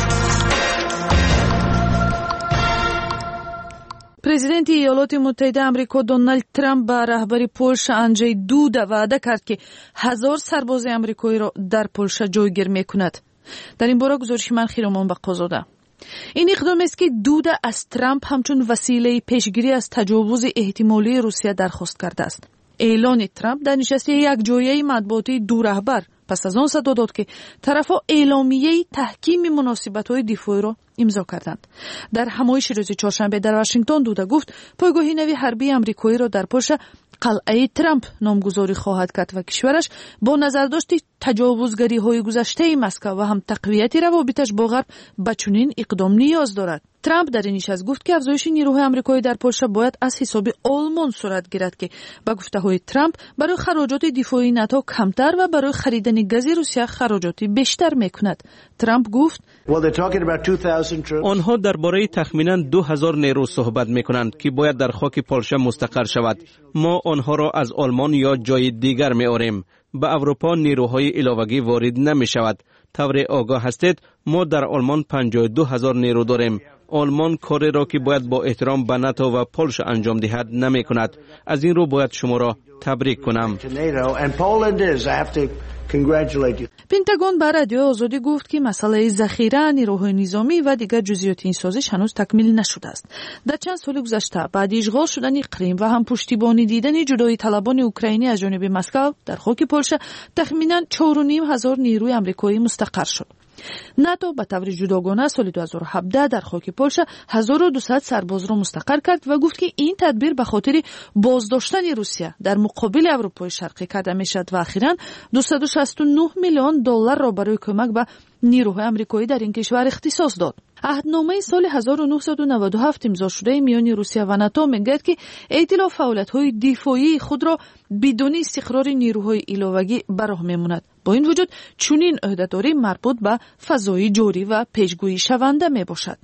президенти иёлоти муттаҳидаи амрико Дональд Трамп ба раҳбари Полша Анҷей Дуда ваъда кард ки ҳазор сарбози амрикоиро дар Полша ҷойгир мекунад. дар ин бора гузориши ман Хиромон Бақозода. ин иқдомест ки Дуда аз Трамп ҳамчун василаи пешгирӣ аз таҷовузи эҳтимолии Русия дархост кардааст. эълони Трамп дар нишасти якҷояи матбуотии ду раҳбар пас аз он садо дод ки тарафҳо эъломияи таҳкими муносибатҳои дифоиро имзо карданд. дар ҳамоиши рӯзи чоршанбе дар Вашингтон Дуда гуфт пойгоҳи нави ҳарбии амрикоиро дар Полша қалъаи Трамп номгузорӣ хоҳад кард ва кишвараш бо назардошти таҷовузгариҳои гузаштаи Москва ва ҳам тақвияти равобиташ бо ғарб ба чунин иқдом ниёз дорад. Трамп дар ин нишаст гуфт ки афзоиши нирӯҳои амрикоӣ дар Полша бояд аз ҳисоби Олмон сурат гирад ки ба гуфтаҳои Трамп барои хароҷоти дифоии НАТО камтар ва барои харидани гази Русия хароҷоти бештар мекунад. Трамп гуфт онҳо дарбораи тахминан ду ҳазор нерӯ суҳбат мекунанд ки бояд дар хоки Полша мустақар шавад. мо онҳоро аз Олмон ё ҷои дигар меорем. ба Аврупо нерӯҳои иловагӣ ворид намешавад. тавре огоҳ ҳастед, мо дар Олмон панҷоҳ ду ҳазор нерӯ дорем. آلمان کاری‌را که باید با احترام به ناتو و پولش انجام دهد نمی‌کند. از این رو باید شما را تبریک کنم. پنتاگون بر رادیو آزادی گفت که مسئله ذخیره نیروهای نظامی و دیگر جزئیات این سازش هنوز تکمیل نشده است. در چند سال گذشته بعد اشغال شدن کریم و هم پشتیبانی دیدن جدایی طلبان اوکراینی از جانب مسکو در خاک پولش تخمیناً چهار و نیم هزار نیروی آمریکایی مستقر شد. ناتو به طور جداگانه سال دو هزار و هفده در خاک پولش هزار و دویست سرباز را مستقر کرد و گفت که این تدبیر به خاطر بازداشتن روسیه در مقابل اروپای شرقی کرده میشد و اخیراً دویست و شصت و نه میلیون دلار را برای کمک به نیروهای آمریکایی در این کشور اختصاص داد. عهدنامه سال هزار و نهصد و نود و هفت امضا شده میان روسیه و ناتو میگوید که ائتلاف فعالیت‌های دفاعی خود را بدون استقرار نیروهای ایلاوگی به راه میماند. با این وجود چنین عهدهداری مربوط به فضای جاری و پیشگویی شونده می باشد.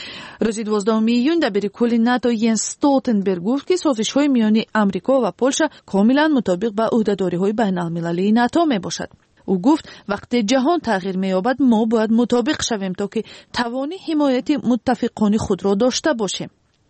روز دوازدهم ایون دبیر کل ناتو ینس استولتنبرگ گفت که سازش‌های میانی آمریکا و پولشا کاملا مطابق با عهدهداری‌های بین‌المللی ناتو می باشد. او گفت وقتی جهان تغییر می‌یابد ما باید مطابق شویم تا که توان حمایت متفقان خود را داشته باشیم.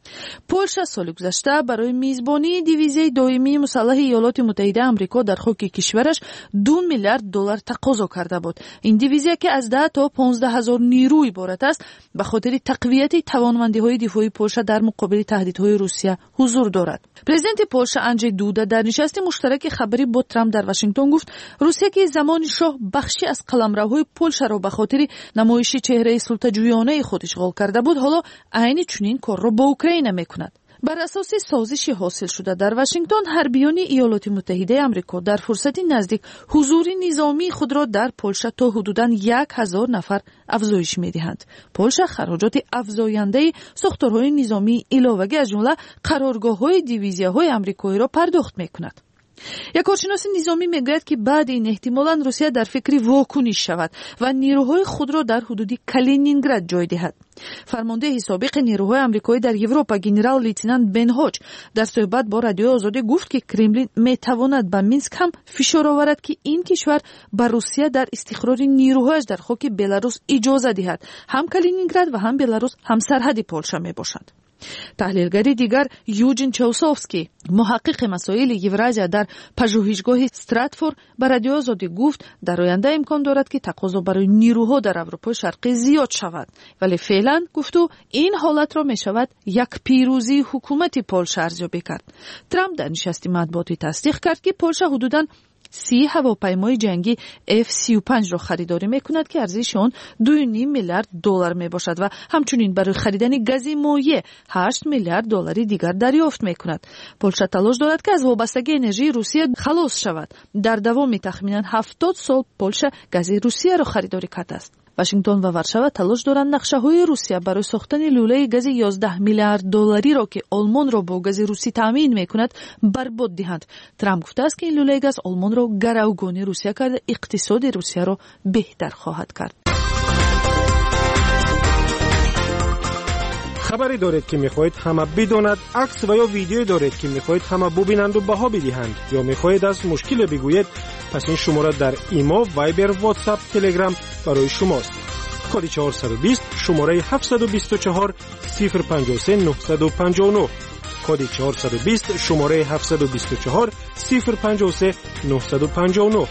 پولشا سال گذشته برای میزبانی دیویزیای دائمی مسلح ایالات متحده آمریکا در خاک کشورش دو میلیارد دلار تقاضا کرده بود. این دیویزیا که از ده تا پانزده هزار نیروی عبارت است به خاطر تقویت توانمندی‌های دفاعی پولشا در مقابل تهدیدهای روسیه حضور دارد. پرزیدنت پولشا آندژی دودا در نشست مشترک خبری با ترامپ در واشنگتن گفت روسیه که زمان شاه بخشی از قلمروهای پولشا را به خاطر نمایش چهره سلطه‌جویانه خود اشغال کرده بود، حالا عین چنین کار را با اوکراین میکند. بر اساس سازشی حاصل شده در واشنگتن، حربیان ایالات متحده آمریکا در فرصت نزدیک حضور نظامی خود را در پولشا تا حدوداً یک هزار نفر افزایش می‌دهند. پولشا خراجات افزاینده ساختارهای نظامی علاوه از جمله قرارگاه‌های دیویزیاهای آمریکایی را پرداخت می‌کند. یک کارشناس نظامی میگوید که بعد این احتمالاً روسیه در فکر واکنش شود و نیروهای خود را در حدود کالینینگراد جای دهد. فرمانده سابق نیروهای آمریکایی در اروپا گنرال لیتنانت بن هوچ در صحبت با رادیو آزادی گفت که کرملین میتواند به مینسک هم فشار آورد که این کشور به روسیه در استقرار نیروهایش در خاک بلاروس اجازه دهد. هم کالینینگراد و هم بلاروس هم سرحد پولشا میباشند. تحلیلگری دیگر یوجین چاوسوفسکی محقق مسائل یورازیا در پژوهشگاه استراتفورد به رادیو آزادی گفت در آینده امکان دارد که تقاضا برای نیروها در اروپای شرقی زیاد شود، ولی فعلا گفتو این حالت را می شود یک پیروزی حکومت پولشا ارزیابی کرد. ترامپ در نشست مطبوعاتی تصدیق کرد که پولشا حدوداً سی هواپیمای جنگی اف سی و پنج را خریداری میکند که ارزش آن دو و نیم میلیارد دلار می باشد و همچنین برای خریدن گاز مایع هشت میلیارد دلاری دیگر دریافت میکند. پولشا تلاش دارد که از وابستگی انرژی روسیه خلاص شود. در دوام تخمینا هفتاد سال پولشا گاز روسیه را خریداری کرده است. واشنگتن و ورشاوا تلاش دارند نقشه‌های روسیه برای ساختن لوله گاز یازده میلیارد دلاری را که آلمان را با گاز روسی تامین میکند برباد دهند. ترامپ گفته است که این لوله گاز آلمان را گروگان روسیه کرده، اقتصاد روسیه را بهتر خواهد کرد. خبری دارید که میخواهید همه بداند، عکس و یا ویدیو دارید که میخواهید همه ببینند و بها بدهند، یا میخواهید از مشکل بگویید، پس این شماره در ایما، وایبر، واتساپ، تلگرام برای شماست. کد چهارصد و بیست شماره هفتصد و بیست و چهار صفر پنجاه و سه نهصد و پنجاه و نه. کد چهارصد و بیست شماره هفتصد و بیست و چهار صفر پنجاه و سه نهصد و پنجاه و نه.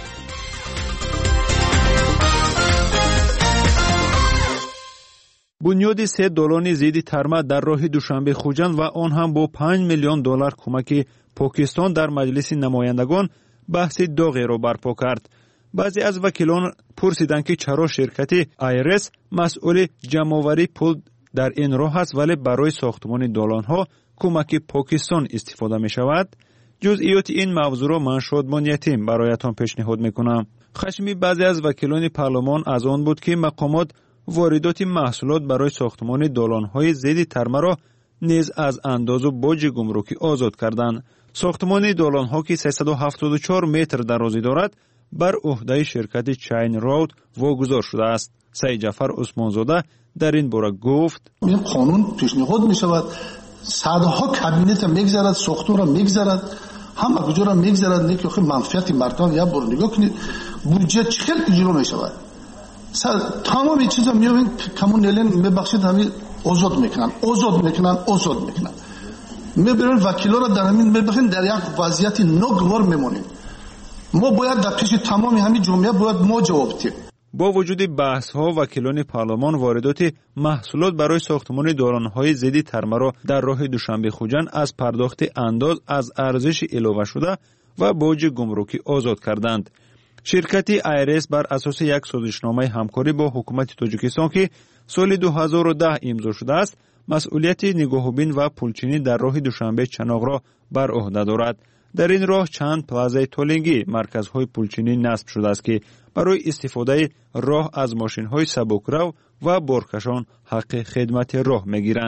بنیاد سه دالان ضد ترما در راه دوشنبه خوجند و آن هم با پنج میلیون دلار کمک پاکستان در مجلس نمایندگان بحث داغی را برپا کرد. بعضی از وکیلان پرسیدند که چرا شرکت آیرس مسئول جمع‌آوری پول در این راه است ولی برای ساختمان دالان ها کمک پاکستان استفاده می شود. جزئیات این موضوع را من شادمان یتیم برایتان پیشنهاد می کنم. خشم بعضی از وکیلان پارلمان از آن بود که مقامات واردات محصولات برای ساختمان دالان‌های ضد ترما را نیز از انداز و باج گمرکی آزاد کردند. ساختمان دالان‌ها که سیصد و هفتاد و چهار متر درازی دارد بر عهده شرکت چین رود واگذار شده است. سعید جعفر عثمانزاده در این باره گفت: این قانون پیشنهاد می‌شود، صدها کابینت می‌گذارد، ساختمان را می‌گذارد، هم اجرا را می‌گذارد، لیکن خب منفعت مردم یا بر نگاه کنید بودجه چقدر اجرا می‌شود. تمام این چیزا میوین کمون نلین میبخشید همین آزاد میکنن آزاد میکنن آزاد میکنن میبرن وکیلا را در همین میبخشن، در یک وضعیت ناگوار میمونیم. ما باید در پیش تمام همین جامعه باید ما جواب بدیم. با وجود بحث ها وکیلان پارلمان واردات محصولات برای ساختمان دالان های ضد ترما را در راه دوشنبه خوجند از پرداخت انداز از ارزش علاوه شده و باج گمرکی آزاد کردند. شرکت آیرس بر اساس یک سازشنامه همکاری با حکومت تاجیکستان که سال دو هزار و ده امضا شده است، مسئولیت نگاهبین و پولچینی در راه دوشنبه چناق را بر عهده دارد. در این راه چند پلازای تولینگی مرکزهای پولچینی نصب شده است که برای استفاده راه از ماشین‌های سبکرو و بارکشان حق خدمت راه می‌گیرند.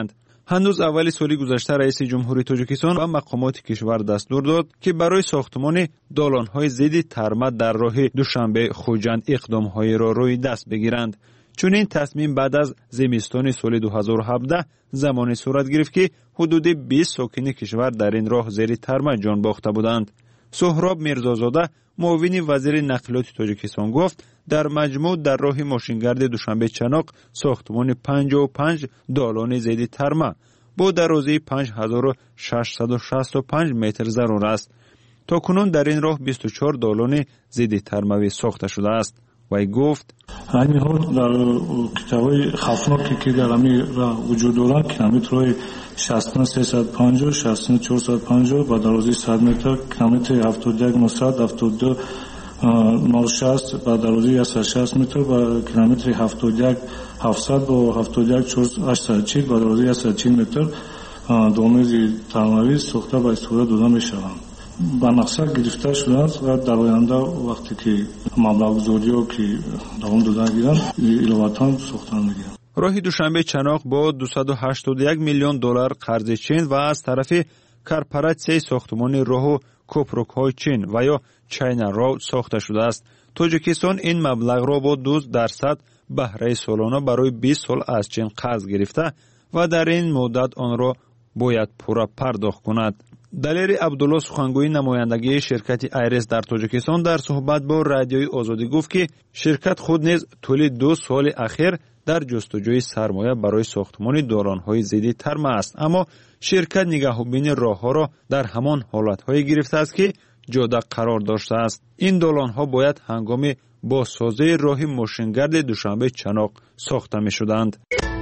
هنوز اولی سال گذشته رئیس جمهوری تاجیکستان و مقامات کشور دستور داد که برای ساختمان دالان‌های ضد ترمه در راه دوشنبه خوجند اقدام‌های را روی دست بگیرند. چون این تصمیم بعد از زمستان سال دو هزار و هفده زمانی صورت گرفت که حدود بیست ساکن کشور در این راه زیر ترمه جان باخته بودند. سهراب میرزازاده معاون وزیر نقلیات تاجیکستان گفت در مجموع در راه ماشینگرد دوشنبه چناق ساختمان پنجاه و پنج دالان ضد ترمه با درازی پنج هزار و ششصد و شصت و پنج متر ضرور است. تا کنون در این راه بیست و چهار دالان ضد ترمه ساخته شده است. وی گفت همین حال در کتابای خفناکی که در همین راه وجود دارند کیلومترهای شصت و نه سیصد و پنجاه شصت و نه چهارصد و پنجاه و درازی صد متر کیلومتر هفتاد و یک نهصد هفتاد و دو نود و شصت و درازی صد و شصت متر و کیلومتر هفتاد و یک هفتصد و هفتاد و یک هشتصد و چهل و درازی صد و چهل متر دالان ترموی ساخته و استفاده داده می‌شوند. با مقصد گرفته شده است و در آینده وقتی که مبلغ‌گذاری ها که دوام دادن گیرند ایلواتان ساختن میگیرند. راه دوشنبه چناق با دویست و هشتاد و یک میلیون دلار قرض چین و از طرف کارپوراسیون ساختمان راه و کوپروک‌های چین و یا چاینا راو ساخته شده است. تاجیکستان این مبلغ را با دو درصد بهره سالانه برای بیست سال از چین قرض گرفته و در این مدت آن را باید پورا پرداخت کند. دلیر عبدالله سخنگوی نمایندگی شرکت ایرس در تاجیکستان در صحبت با رادیوی آزادی گفت که شرکت خود نیز طول دو سال اخیر در جستجوی سرمایه برای ساختمان دالان‌های ضد ترمه است، اما شرکت نگهبان راه‌ها را در همان حالت‌های گرفته است که جاده قرار داشته است. این دالان‌ها باید هنگام بازسازی راه ماشینگرد دوشنبه چناق ساخته می‌شدند.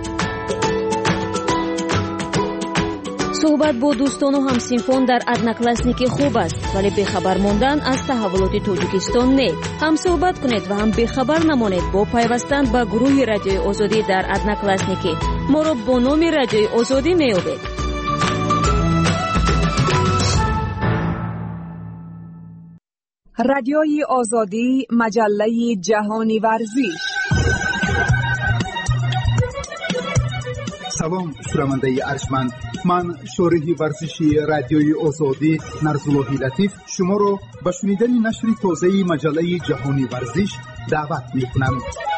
صحبت با دوستان و همسینفان در ادناکلاسنیک خوب است، ولی بخبر ماندن از تحولات تاجیکستان نه. هم صحبت کنید و هم بخبر نمانید با پیوستن به گروه رادیوی آزادی در ادناکلاسنیک. ما را با نام رادیوی آزادی می‌یابید. رادیوی آزادی، مجله جهانی ورزش. سلام شنونده ارجمند، من شارح ورزشی رادیوی آزادی نرزاللهی لطیف شما را به شنیدن نشر تازه مجله جهانی ورزش دعوت می‌کنم.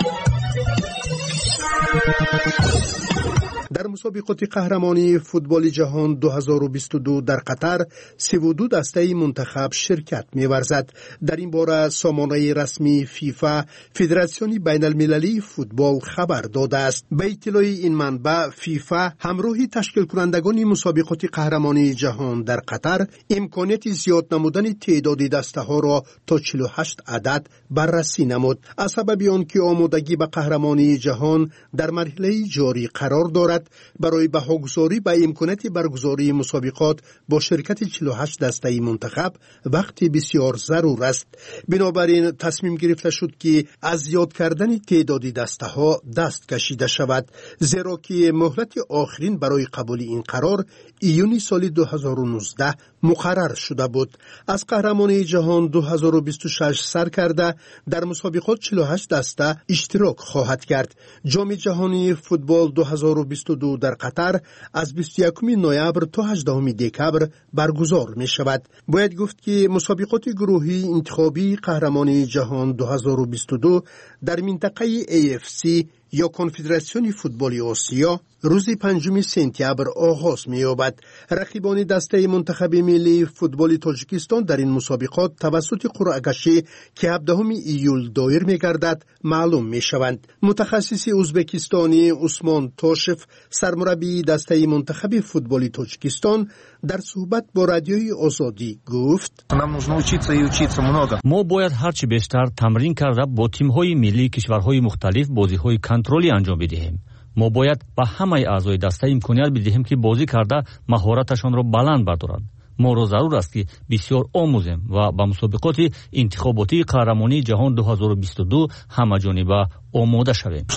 در مسابقات قهرمانی فوتبال جهان دو هزار و بیست و دو در قطر سی و دو دسته منتخب شرکت می‌ورزد. در این باره سامانه رسمی فیفا فدراسیون بین المللی فوتبال خبر داده است. به اطلاع این منبع فیفا همراه تشکیل کنندگان مسابقات قهرمانی جهان در قطر امکانیت زیاد نمودن تعداد دسته ها را تا چهل و هشت عدد بررسی نمود. از سبب آنکه آمادگی به قهرمانی جهان در مرحله جاری قرار دارد، برای بهاگذاری به امکانات برگزاری مسابقات با شرکت چهل و هشت دسته منتخب وقت بسیار ضرور است. بنابراین تصمیم گرفته شد که از زیاد کردن تعداد دسته ها دست کشیده شود، زیرا که مهلت آخرین برای قبول این قرار ایونی سال دو هزار و نوزده مقرر شده بود. از قهرمانی جهان دو هزار و بیست و شش سر کرده در مسابقات چهل و هشت دسته اشتراک خواهد کرد. جام جهانی فوتبال دو هزار و بیست و دو در قطر از بیست و یکم نوامبر تا هجدهم دکبر برگزار می شود. باید گفت که مسابقات گروهی انتخابی قهرمانی جهان دو هزار و بیست و دو در منطقه ای اف سی یا کنفدراسیون فوتبال آسیا روز پنجم سپتامبر آغاز می‌یابد. رقیبان دسته منتخب ملی فوتبال تاجیکستان در این مسابقات توسط قرعه کشی که هفدهم ایول دایر می‌گردد معلوم می‌شوند. متخصص ازبکستانی عثمان تاشف سرمربی دسته منتخب فوتبال تاجیکستان در صحبت با رادیوی آزادی گفت: ما باید هرچی بیشتر تمرین کرده با تیم‌های ملی کشورهای مختلف بازی‌های کنترلی انجام بدهیم. ما باید به همه اعضای دسته امکانیت بدهیم که بازی کرده مهارتشان را بلند بردارند. ما را ضرور است که بسیار آموزیم و به مسابقات انتخاباتی قهرمانی جهان دو هزار و بیست و دو همه جانبه آماده شویم.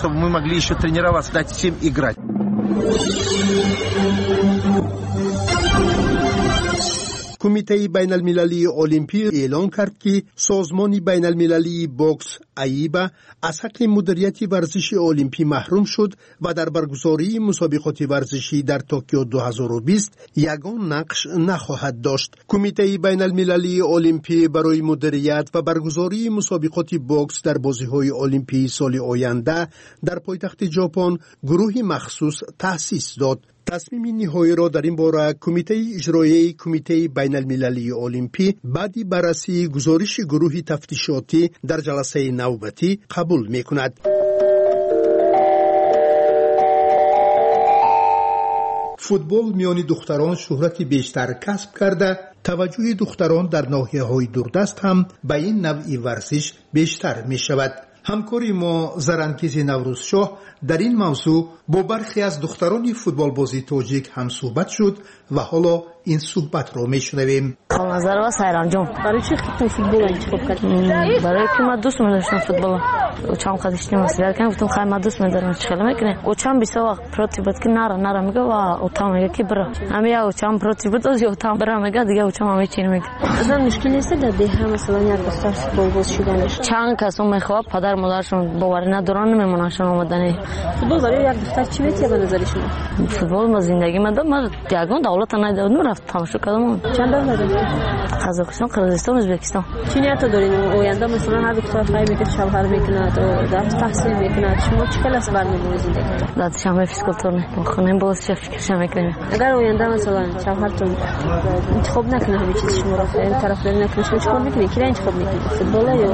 کمیته بین المللی المپی اعلام کرد که سازمان بین المللی بوکس ایبا از حق مدیریت ورزش المپی محروم شد و در برگزاری مسابقات ورزشی در توکیو دو هزار و بیست یگان نقش نخواهد داشت. کمیته بین المللی المپی برای مدیریت و برگزاری مسابقات بوکس در بازی‌های المپی سال آینده در پایتخت ژاپن گروهی مخصوص تأسیس داد. تصمیم نهایی را در این باره کمیته اجرایی کمیته بین المللی المپی بعد بررسی گزارش گروه تفتیشاتی در جلسه نوبتی قبول می کند. فوتبال میان دختران شهرت بیشتر کسب کرده، توجه دختران در ناحیه‌های دوردست هم به این نوع ورزش بیشتر می شود. همکاری ما زرانکیز نوروزشاه در این موضوع با برخی از دختران فوتبال بازی تاجیک هم صحبت شد و حالا این صحبت را میشنویم. نظر و سیران جون برای چی خودتون فوتبال انتخاب کردین؟ برای که من دوست داشتم فوتبال. اوچام خودش نمی‌سیار کردم گفتم خیلی من دوست دارم چیکار میکنه. اوچام بیست وقت پروتی بود که نرا نرا میگه و اوچام میگه کی برا. همین اوچام پروتی بود از اوچام برا میگه دیگه اوچام همین چی میگه. اصلا مشکل نیست در ده مثلا یک دختر فوتبال باز شدنش. چند کس اون میخواد پدر مادرشون باور ندارن نمیمونن اومدن. فوتبال برای یک دختر چی میتونه به نظر شما؟ فوتبال ما زندگی من من دیگه دولت ندادم رفت تماشا کردم. چند دولت دارید؟ قزاقستان، قرقیزستان، ازبکستان. چی نیت دارین آینده مثلا هر دختر خیلی میگه شوهر میکنه در تحصیل میکنه شما چه کلاس برنامه زندگی؟ در شما فیزیکالتور خونم باز چه فکرش میکنید؟ اگر آینده مثلا شوهرتون انتخاب نکنه همین چیز شما رو خیلی طرفداری نکنه شما چیکار میکنید؟ کی انتخاب میکنید؟ فوتبال یا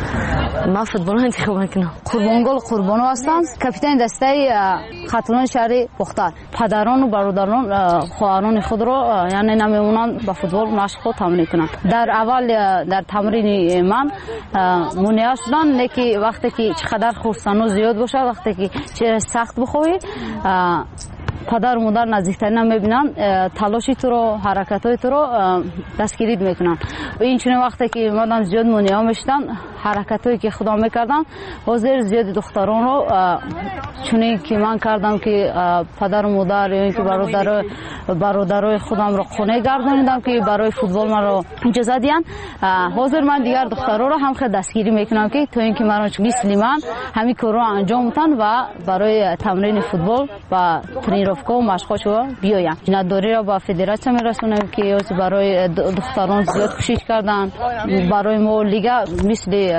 ما فوتبال انتخاب میکنم. قربانگل قربانو هستم کاپیتان دسته خاتون شهر پختار. پدران و برادران خواهران خود را یعنی نمیمونن با فوتبال مشق تمرین کنن. در اول در تمرین من مونیا شدن لیکن وقتی که چقدر خورسنو زیاد باشه وقتی که چه سخت بخوری پدر و مادر نزدیکتر نمیبینن تلاشی تو رو حرکتای تو رو دستگیری میکنن و این چنین وقتی که مادام زیاد مونیا میشدن حرکتایی که خدا میکردن حاضر زیاد دختران رو چنین که من کردم که پدر و مادر یا اینکه برادر برادرای خودم رو خونه گردوندم که برای فوتبال من رو اجازه دیدن حاضر من دیگر دختران رو هم خود دستگیری میکنم که تو اینکه من مثل من همین کار رو انجام بدن و برای تمرین فوتبال و ترینروفکا و مشقاشو بیایم. نداری را با فدراسیون میرسونم که برای دختران زیاد کوشش کردن برای ما لیگا مثل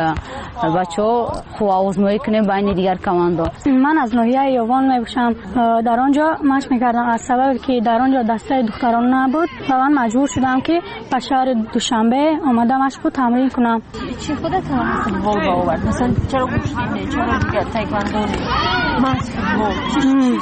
بچه‌ها خوب آزمایی کنیم بین دیگر کماندو. من از ناحیه یوان میباشم در آنجا مشق میکردم از سبب که در آنجا دسته دختران نبود و من مجبور شدم که به شهر دوشنبه آمدم مشق تمرین کنم. چی خودت فوتبال باور مثلا چرا گوشتین چرا دیگه تایکواندو من فوتبال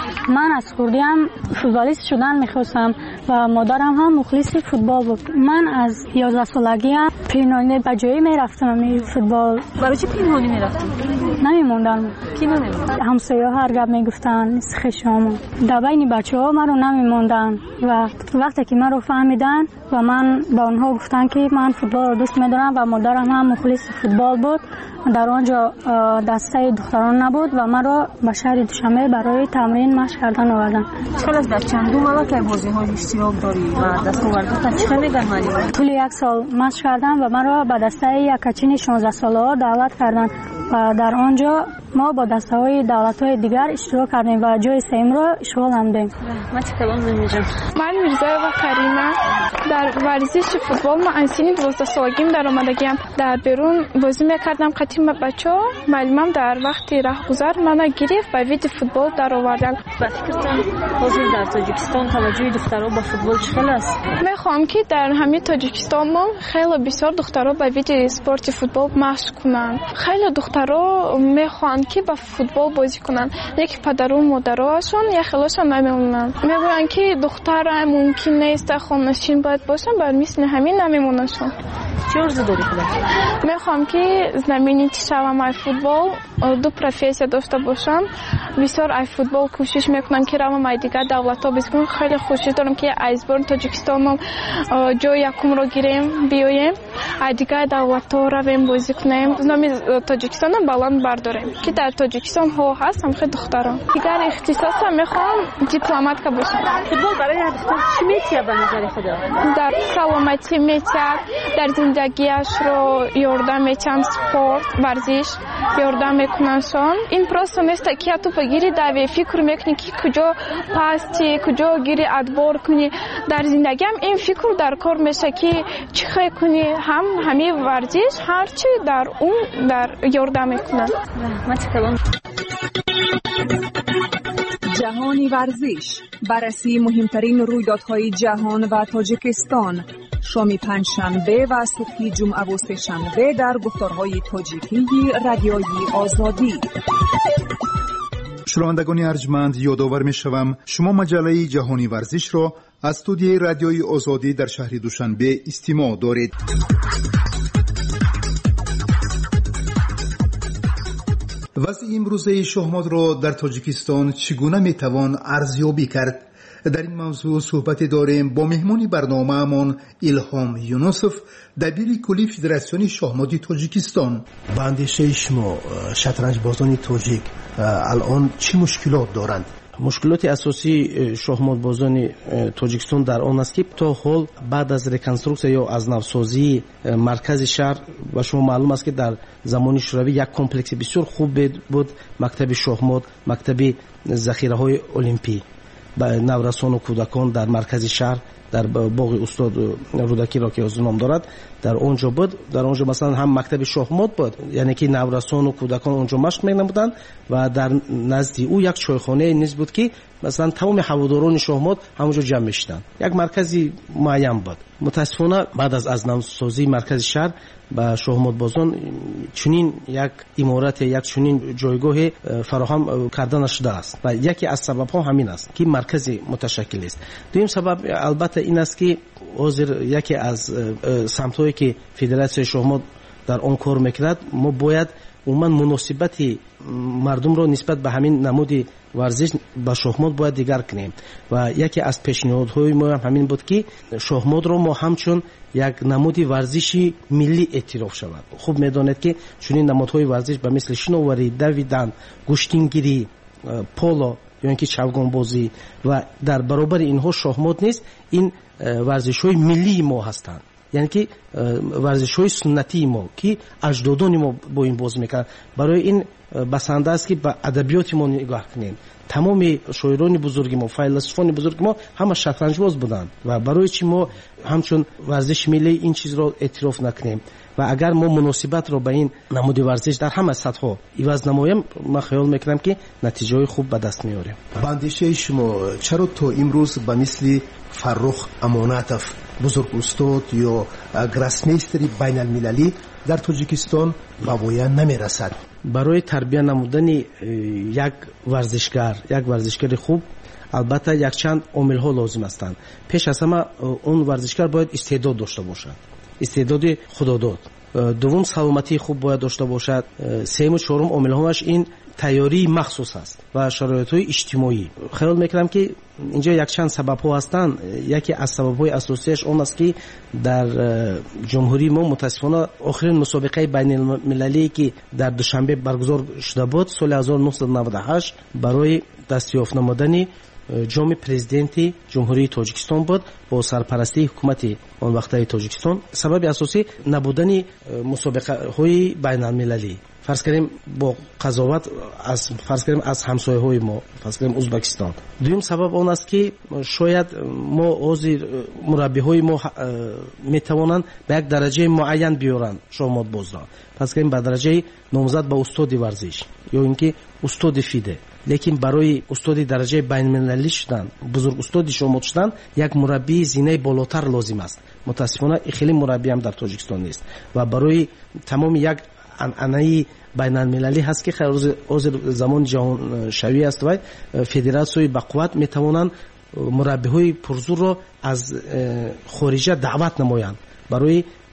من از خوردیم فوتبالیست شدن میخواستم و مادرم هم مخلص فوتبال بود. من از یازده سالگی هم پینانی به جایی میرفتم می فوتبال. برای چی پینانی میرفتم؟ نمیموندم. کی نمیموند؟ همسایه‌ها هر گپ میگفتن خشام. در بین بچه‌ها من رو نمیموندن و وقتی که من رو فهمیدن و من با اونها گفتن که من فوتبال رو دوست می‌دارم و مادرم هم مخلص فوتبال بود در آنجا دسته دختران نبود و من رو به شهر دوشنبه برای تمرین مشق کردن آوردن. چقدر در چند ماه که بازی‌ها اشتراک داری و دستاوردات چه میگن مالی؟ طول یک سال مشق کردم و من رو به دسته یکاچین شانزده ساله دعوت کردن و در آنجا ما با دسته‌های دولت‌های دیگر اشتراک کردیم و جای سیم را اشغال نمودیم. من چه کلام نمی‌جم. من میرزا و کریمه در ورزش فوتبال ما از سن دوازده سالگیم در آمدگیم. در بیرون بازی می‌کردم قدیم با بچه‌ها. معلمم در وقت راهگذر منو گرفت و وید فوتبال در آورد. با فکرتان حاضر در تاجیکستان توجه دخترها به فوتبال چقدر است؟ می‌خوام که در همین تاجیکستان ما خیلی بسیار دخترها به وید اسپورت فوتبال مشق کنند. خیلی دخترها می‌خوان که با فوتبال بازی کنن یک پدر و مادرهاشون یا خالشون نمیمونن میگن که دختر ممکن نیست خونشین باید باشن بر مثل همین نمیموننشون چه آرزو داری خدا؟ میخوام که знаменитý شوم ای فوتبال، دو پروفесия داشته باشم. بسیار ای فوتبال کوشش میکنم که روم ای دیگر دولت‌ها بزنم. خیلی خوشی دارم که از بار تاجیکستان جای یکم رو گیریم بیایم. ای دیگر دولت‌ها رویم بازی کنیم. نام تاجیکستان بلند برداریم. که در تاجیکستان ها هست هم خیلی دختران. دیگر اختصاص میخوام دیپلمات که باشم. فوتبال برای هدفتان چی میتونه به نظر خدا؟ در سلامتی میتونه، در زندگیش رو یاردم میتونم، سپورت، ورزش یاردم میکننشان. این پروسه نیست که تو بگیری دوی فکر میکنی که کجا پاستی، کجا گیری ادبار کنی. در زندگی هم این فکر در کار میشه که چی خیلی کنی، هم همه ورزش هرچی در اون در یاردم میکنن. جهانی ورزش، بررسی مهمترین رویدادهای جهان و تاجیکستان، شام پنجشنبه و صبح جمعه و سه‌شنبه در گفتارهای تاجیکی رادیویی آزادی. شنوندگان ارجمند، یادآور می‌شوم شما مجله جهانی ورزش را از استودیوی رادیویی آزادی در شهر دوشنبه استماع دارید. وضع امروزه شهمات را در تاجیکستان چگونه میتوان ارزیابی کرد؟ در این موضوع صحبت داریم با مهمان برنامه‌مان ایلهام یونوسف، دبیر کلی فدراسیون شاهمات تاجیکستان. با اندیشه شما شطرنج بازان تاجیک الان چه مشکلات دارند؟ مشکلات اساسی شاهمات بازان تاجیکستان در آن است که تا حال بعد از ریکنسترکسیون یا از نوسازی مرکز شهر و شما معلوم است که در زمان شوروی یک کمپلکس بسیار خوب بود، مکتب شاهمات، مکتب ذخیره های المپی با نورسان و کودکان در مرکز شهر در باغ استاد رودکی را که از نام دارد در اونجا بود. در اونجا مثلا هم مکتب شاهمات بود، یعنی که نورسان و کودکان اونجا مشق می‌نمودند و در نزد او یک چایخانه نیز بود که مثلا تمام هواداران شاهمات همونجا جمع می‌شدند. یک مرکزی معین بود. متاسفانه بعد از از نوسازی مرکز شهر با شاهمات بازان چنین یک امارت، یک چنین جایگاه فراهم کرده نشده است و یکی از سبب‌ها همین است که مرکز متشکل است. دوم سبب البته این است که حاضر یکی از سمت‌هایی که فدراسیون شاهمات در آن کار می‌کند، ما باید عموما مناسبت مردم را نسبت به همین نمود ورزش با شاهمات باید دیگر کنیم و یکی از پیشنهادهای ما هم همین بود که شاهمات را ما همچون یک نمود ورزشی ملی اعتراف شود. خوب میدانید که چنین نمادهای ورزش به مثل شناوری، دویدن، گوشتینگیری، پولو یا اینکه چوگان بازی و در برابر اینها شاهمات نیست، این ورزش‌های ملی ما هستند. یعنی که ورزش‌های سنتی ما که اجدادان ما با این بازی می‌کردند. برای این بسنده است که به ادبیات ما نگاه کنیم. تمام شاعران بزرگ ما، فیلسوفان بزرگ ما همه شطرنج باز بودند و برای چی ما همچون ورزش ملی این چیز را اعتراف نکنیم و اگر ما مناسبت را به این نمود ورزش در همه سطح‌ها عوض نماییم، من خیال میکنم که نتیجه خوب به دست میاریم. اندیشه شما چرا تا امروز به مثل فرخ امانتوف، بزرگ استاد یا گراسمیستری بین المللی در تاجیکستان به پایان نمیرسد؟ برای تربیت نمودن یک ورزشکار، یک ورزشکار خوب البته یک چند عامل ها لازم هستند. پیش از همه اون ورزشکار باید استعداد داشته باشد، استعداد خداداد. دوم سلامتی خوب باید داشته باشد. سوم و چهارم عامل هاش این تیاری مخصوص است و شرایط های اجتماعی. خیال میکنم که اینجا یک چند سبب ها هستند. یکی از سبب های اساسیش اون است که در جمهوری ما متاسفانه آخرین مسابقه بین المللی که در دوشنبه برگزار شده بود سال هزار و نهصد و نود و هشت برای دستیافت نمودن جام پرزیدنتی جمهوری تاجیکستان بود با سرپرستی حکومت آن وقته تاجیکستان. سبب اساسی نبودن مسابقه های بین المللی، فرض کنیم با قضاوت از فرض کنیم از همسایه های ما، فرض کنیم ازبکستان. دوم سبب آن است که شاید ما حاضر مربی های ما میتوانند به یک درجه معین بیارند شاهمات باز را، فرض کنیم به درجه نامزد به استاد ورزش یا اینکه استاد فیده، لیکن برای استاد درجه بین المللی شدن، بزرگ استاد شاهمات شدن، یک مربی زینه بالاتر لازم است. متاسفانه خیلی مربی هم در تاجیکستان نیست و برای تمام یک انعنه بین المللی هست که حاضر زمان جهان شوی است و فدراسیون با قوت میتوانند مربی های پرزور را از خارج دعوت نمایند برای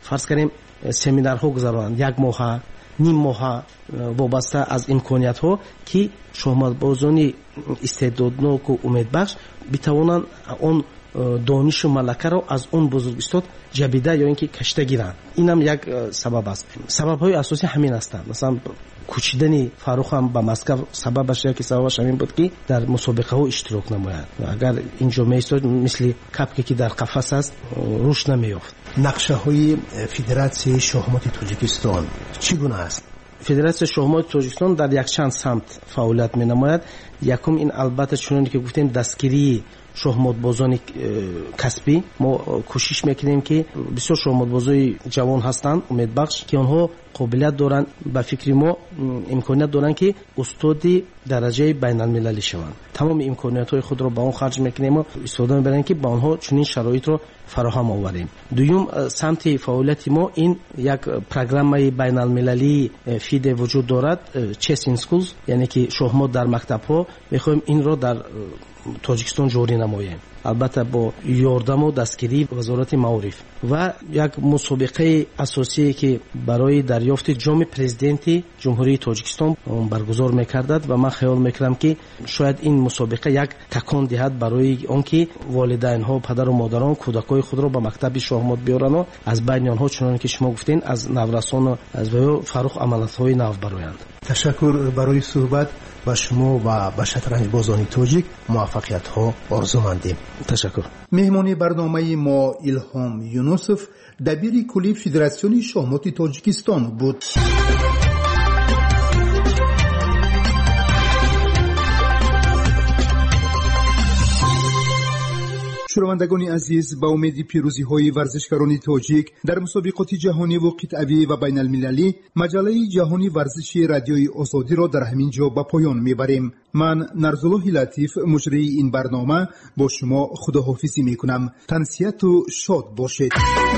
فرض کنیم семинарҳо гузаронанд як моҳа ним моҳа вобаста аз имкониятҳо ки шоҳматбозони истеъдодноку умедбахш битавонанд он донишу малакаро аз он бузургистод ҷабида ё ин ки кашида гиранд. Инам як сабаб аст. Сабабҳои асосӣ ҳамин ҳастанд. Масалан кӯчидани Фаррух ба Москав сабабаш яки сабабаш ҳамин буд ки дар мусобиқаҳо иштирок намояд. Агар инҷо меистод мисли капке ки дар қафас аст рушд намеёфт. нақшаҳои федератсияи шоҳмоти тоҷикистон чӣ гуна аст? федератсияи шоҳмоти тоҷикистон дар якчанд самт фаъолият менамояд. Якум ин албатта чуноне ки гуфтем дастгирии шоҳмотбозони касбӣ. Мо кӯшиш мекунем ки бисёр шоҳмотбозои ҷавон ҳастанд умедбахш ки онҳо қобилият доранд, ба фикри мо имконият доранд ки устоди дараҷаи байналмилалӣ шаванд. тамоми имкониятҳои худро ба он харҷ мекунем ва истифода мебарем ки ба онҳо чунин шароитро фароҳам оварем. дуюм самти фаъолияти мо ин як программаи байналмилалии фиде вуҷуд дорад, Chess in Schools, яъне ки шоҳмот дар мактабҳо. Мехоҳем инро дар тоҷикистон ҷорӣ намоем, албатта бо ёрдаму дастгирии вазорати маориф. Ва як мусобиқаи асосие ки барои дарёфти ҷоми президенти ҷумҳурии тоҷикистон баргузор мекардад ва ман хаёл мекунам ки шояд ин мусобиқа як такон диҳад барои он ки волидайнҳо, падару модарон кӯдакҳои худро ба мактаби шоҳмот биёрану аз байни онҳо чуноне ки шумо гуфтен аз наврасону аз ваё Фаррух амалатҳои нав бароянд. ташаккур барои суҳбат ба шумо ва ба шатранҷбозони тоҷик муваффақиятҳо орзумандем. ташаккур. меҳмони барномаи мо Илҳом Юнусов, дабири кулли Федератсиони шоҳмоти Тоҷикистон буд. шунавандагони азиз, ба умеди пирӯзиҳои варзишгарони тоҷик дар мусобиқоти ҷаҳониву қитъавӣ ва байналмилалӣ, маҷаллаи ҷаҳони варзиши радиои озодиро дар ҳамин ҷо ба поён мебарем. ман Нарзуллоҳи Латиф, муҷрии ин барнома, бо шумо худоҳофизӣ мекунам. тансияту шод бошед.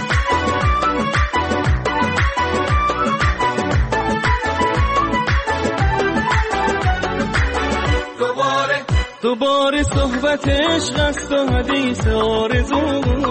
دوباره صحبت عشق است و حدیث آرزو،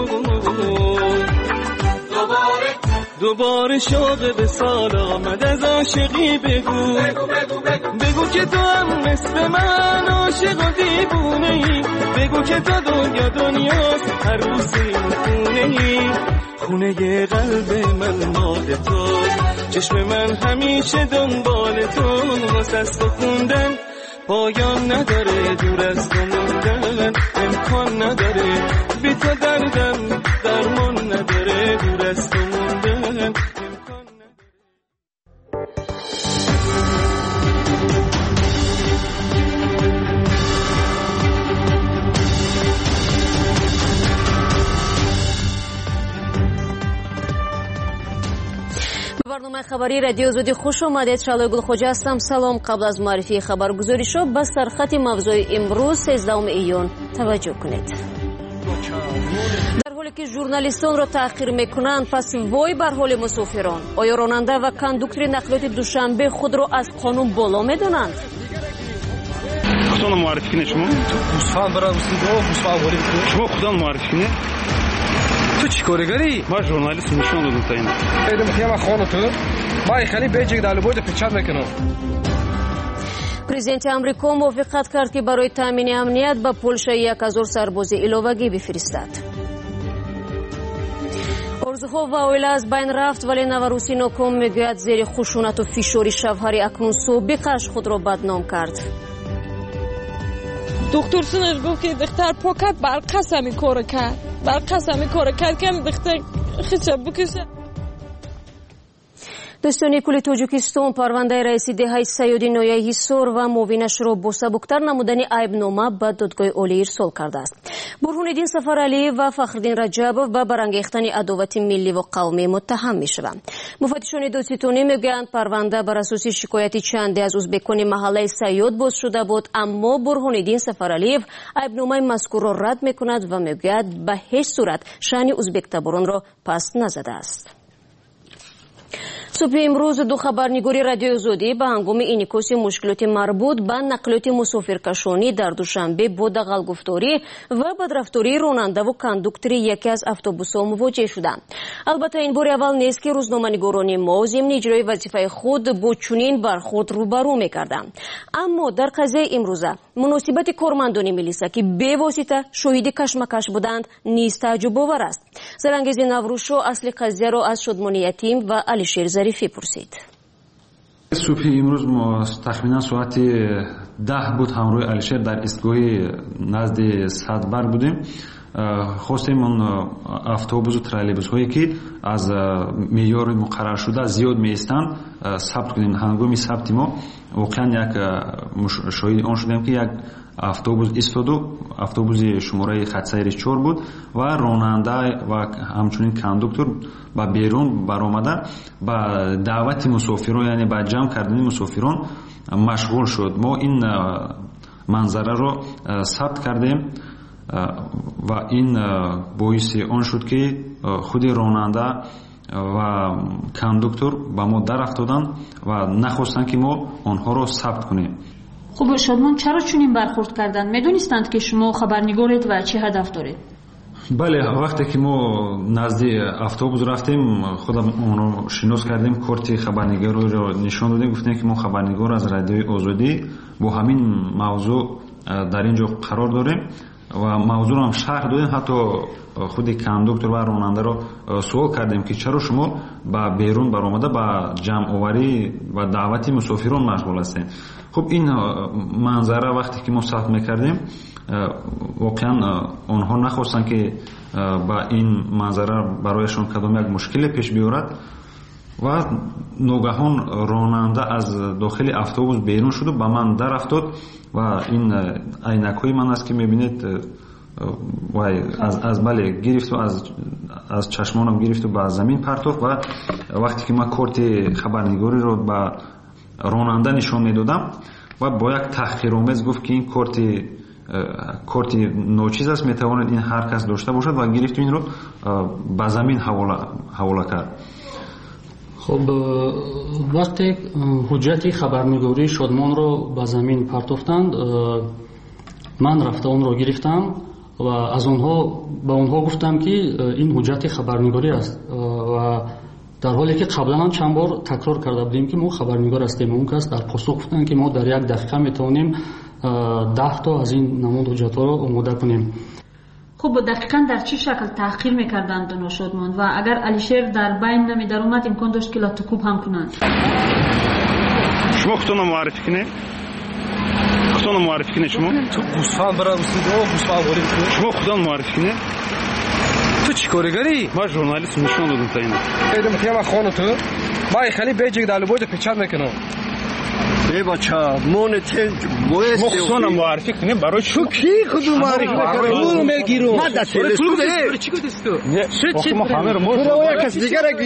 دوباره دوباره شوق به سال آمد از عاشقی بگو بگو, بگو, بگو. بگو که تو هم مثل من عاشق و دیوونه ای، بگو که تو دنیا دنیاست هر روز این خونه ای، خونه قلب من مال تو، چشم من همیشه دنبال تو، واسه است و خوندن پایان نداره، دور از تو موندن امکان نداره، بی تو دردم درمان نداره، دور از تو موندن امکان برنامه خبری رادیو زودی خوش آمدید. شالای گلخوجه هستم. سلام. قبل از معرفی خبرگزاری‌ها به سرخط موضوع امروز سیزدهم ایون توجه کنید. در حالی که ژورنالیستان را تأخیر میکنند، پس وای بر حال مسافران. آیا راننده و کاندوکتور نقلیات دوشنبه خود را از قانون بالا میدانند؟ خودتون معرفی کنید شما. گوسفند برای گوسفند شما خودتون معرفی کنید. تو چی کارگری؟ ما ژورنالیست نشون دادم تا اینا. ایدم خیام خانه تو. ما خیلی بیچاره دالو بود پیچاد میکنم. президенти амрико мувофиқат кард ки барои таъмини амният ба полша як ҳазор сарбози иловагӣ бифиристад. орзуҳо ва оила аз байн рафт, вале наваруси ноком мегӯяд зери хушунату фишори шавҳари акнун собиқаш худро бадном кард. духтур синаш гуфт ки духтар покат барқасам ин корро кард, барқасам ин корро кард ки духтар хича букиша. دوستانی کل توجیکستان پرونده رئیس دهه سیادی نویه حصار و معاونش را با سبکتر نمودن عیبنامه به دادگاه عالی ارسال کرده است. برهان‌الدین سفرعلی و فخرالدین رجبov به برانگیختن عداوت ملی و قومی متهم میشوند. مفتشان دادستانی میگویند پرونده بر اساس شکایت چندی از ازبکان محله سیاد باز شده بود، اما برهان‌الدین سفرعلی عیبنامه مذکور را رد میکند و میگوید به هیچ صورت شأن ازبک تباران را پس نزده است. صبح امروز دو خبرنگاری رادیو آزادی به هنگام انعکاس مشکلات مربوط به نقلیات مسافرکشانی در دوشنبه با دغل‌گفتاری و بدرفتاری راننده و کاندوکتور یکی از اتوبوس‌ها مواجه شدند. البته این بار اول نیست که روزنامه‌نگاران ما ضمن اجرای وظیفه خود با چنین برخورد روبرو می‌کردند. اما در قضیه امروزه مناسبت کارمندان ملیسا که به واسطه شاهد کشمکش بودند نیز تعجب آور است. زرانگیز نوروشو اصل قضیه را از شادمان یتیم و علیشیر ظریفی پرسید. صبح امروز ما تقریبا ساعت ده بود همراه علیشیر در ایستگاه نزد صدبر بودیم. خواستیم اون اتوبوس و ترالبوس هایی که از معیار مقرر شده زیاد میستند ثبت کنیم. هنگامی ثبت ما واقعا یک شاهد آن شدیم که یک اتوبوس ایستاد و اتوبوس شماره خط سیر چهار بود و راننده و همچنین کاندوکتور با بیرون برآمده با دعوت مسافران یعنی با جمع کردن مسافران مشغول شد. ما این منظره رو ثبت کردیم و این باعث آن شد که خود راننده و کاندوکتور با ما در افتادند و نخواستند که ما آنها را ثبت کنیم. خب شادمان چرا چنین برخورد کردند؟ میدونستند که شما خبرنگارید و چه هدف دارید؟ بله، وقتی که ما نزد اتوبوس رفتیم خودم اون رو شناس کردیم، کارت خبرنگار رو نشان دادیم، گفتیم که ما خبرنگار از رادیو آزادی با همین موضوع در اینجا قرار داریم و موضوع رو هم شرح دادیم. حتی خود کاندوکتور و راننده رو سوال کردیم که چرا شما با بیرون برآمده با جمع آوری و دعوت مسافران مشغول هستین. خب این منظره وقتی که ما ثبت میکردیم واقعا آنها نخواستن که با این منظره برایشان کدام یک مشکل پیش بیارد و ناگهان راننده از داخل اتوبوس بیرون شد و با من در افتاد و این عینک‌های من است که میبینید وای از از بله گرفت و از از چشمانم گرفت و به زمین پرتافت و وقتی که من کارت خبرنگاری رو به راننده نشان میدادم و با یک تحقیرآمیز گفت که این کارت کارت ناچیز است، میتواند این هر کس داشته باشد و گرفت و این رو به زمین حواله حواله کرد. خب وقتی حجت خبرنگاری شادمان رو به زمین پرتافتند من رفته اون رو گرفتم و از اونها به اونها گفتم که این حجت خبرنگاری است و در حالی که قبلا چند بار تکرار کرده بودیم که ما خبرنگار هستیم. اون کس در پاسخ گفتن که ما در یک دقیقه میتونیم ده تا از این نمود حجت ها رو آماده کنیم. خب دقیقاً در چه شکل تحقیر میکردند دو شادمان و اگر علیشیر در بین نمی در اومد امکان داشت که لاتوکوب هم کنند؟ شما خودتون معرفی کنید. خودتون معرفی کنید. شما تو گوسفند برای استودیو گوسفند وارد کنید. شما خودتون معرفی کنید. تو چی کارگری؟ ما ژورنالیست نشون دادم تا اینا. ایدم که ما خانه تو ما خیلی بیجگ در لبود پیچاد میکنم. ای بچه مون تنگ وایس مخصوصا معرفی کنیم برای تو کی کدوم معرفی کنم میگیرم ما دست پول چی گفتی تو چه چی ما همه رو تو یک کس دیگه رگی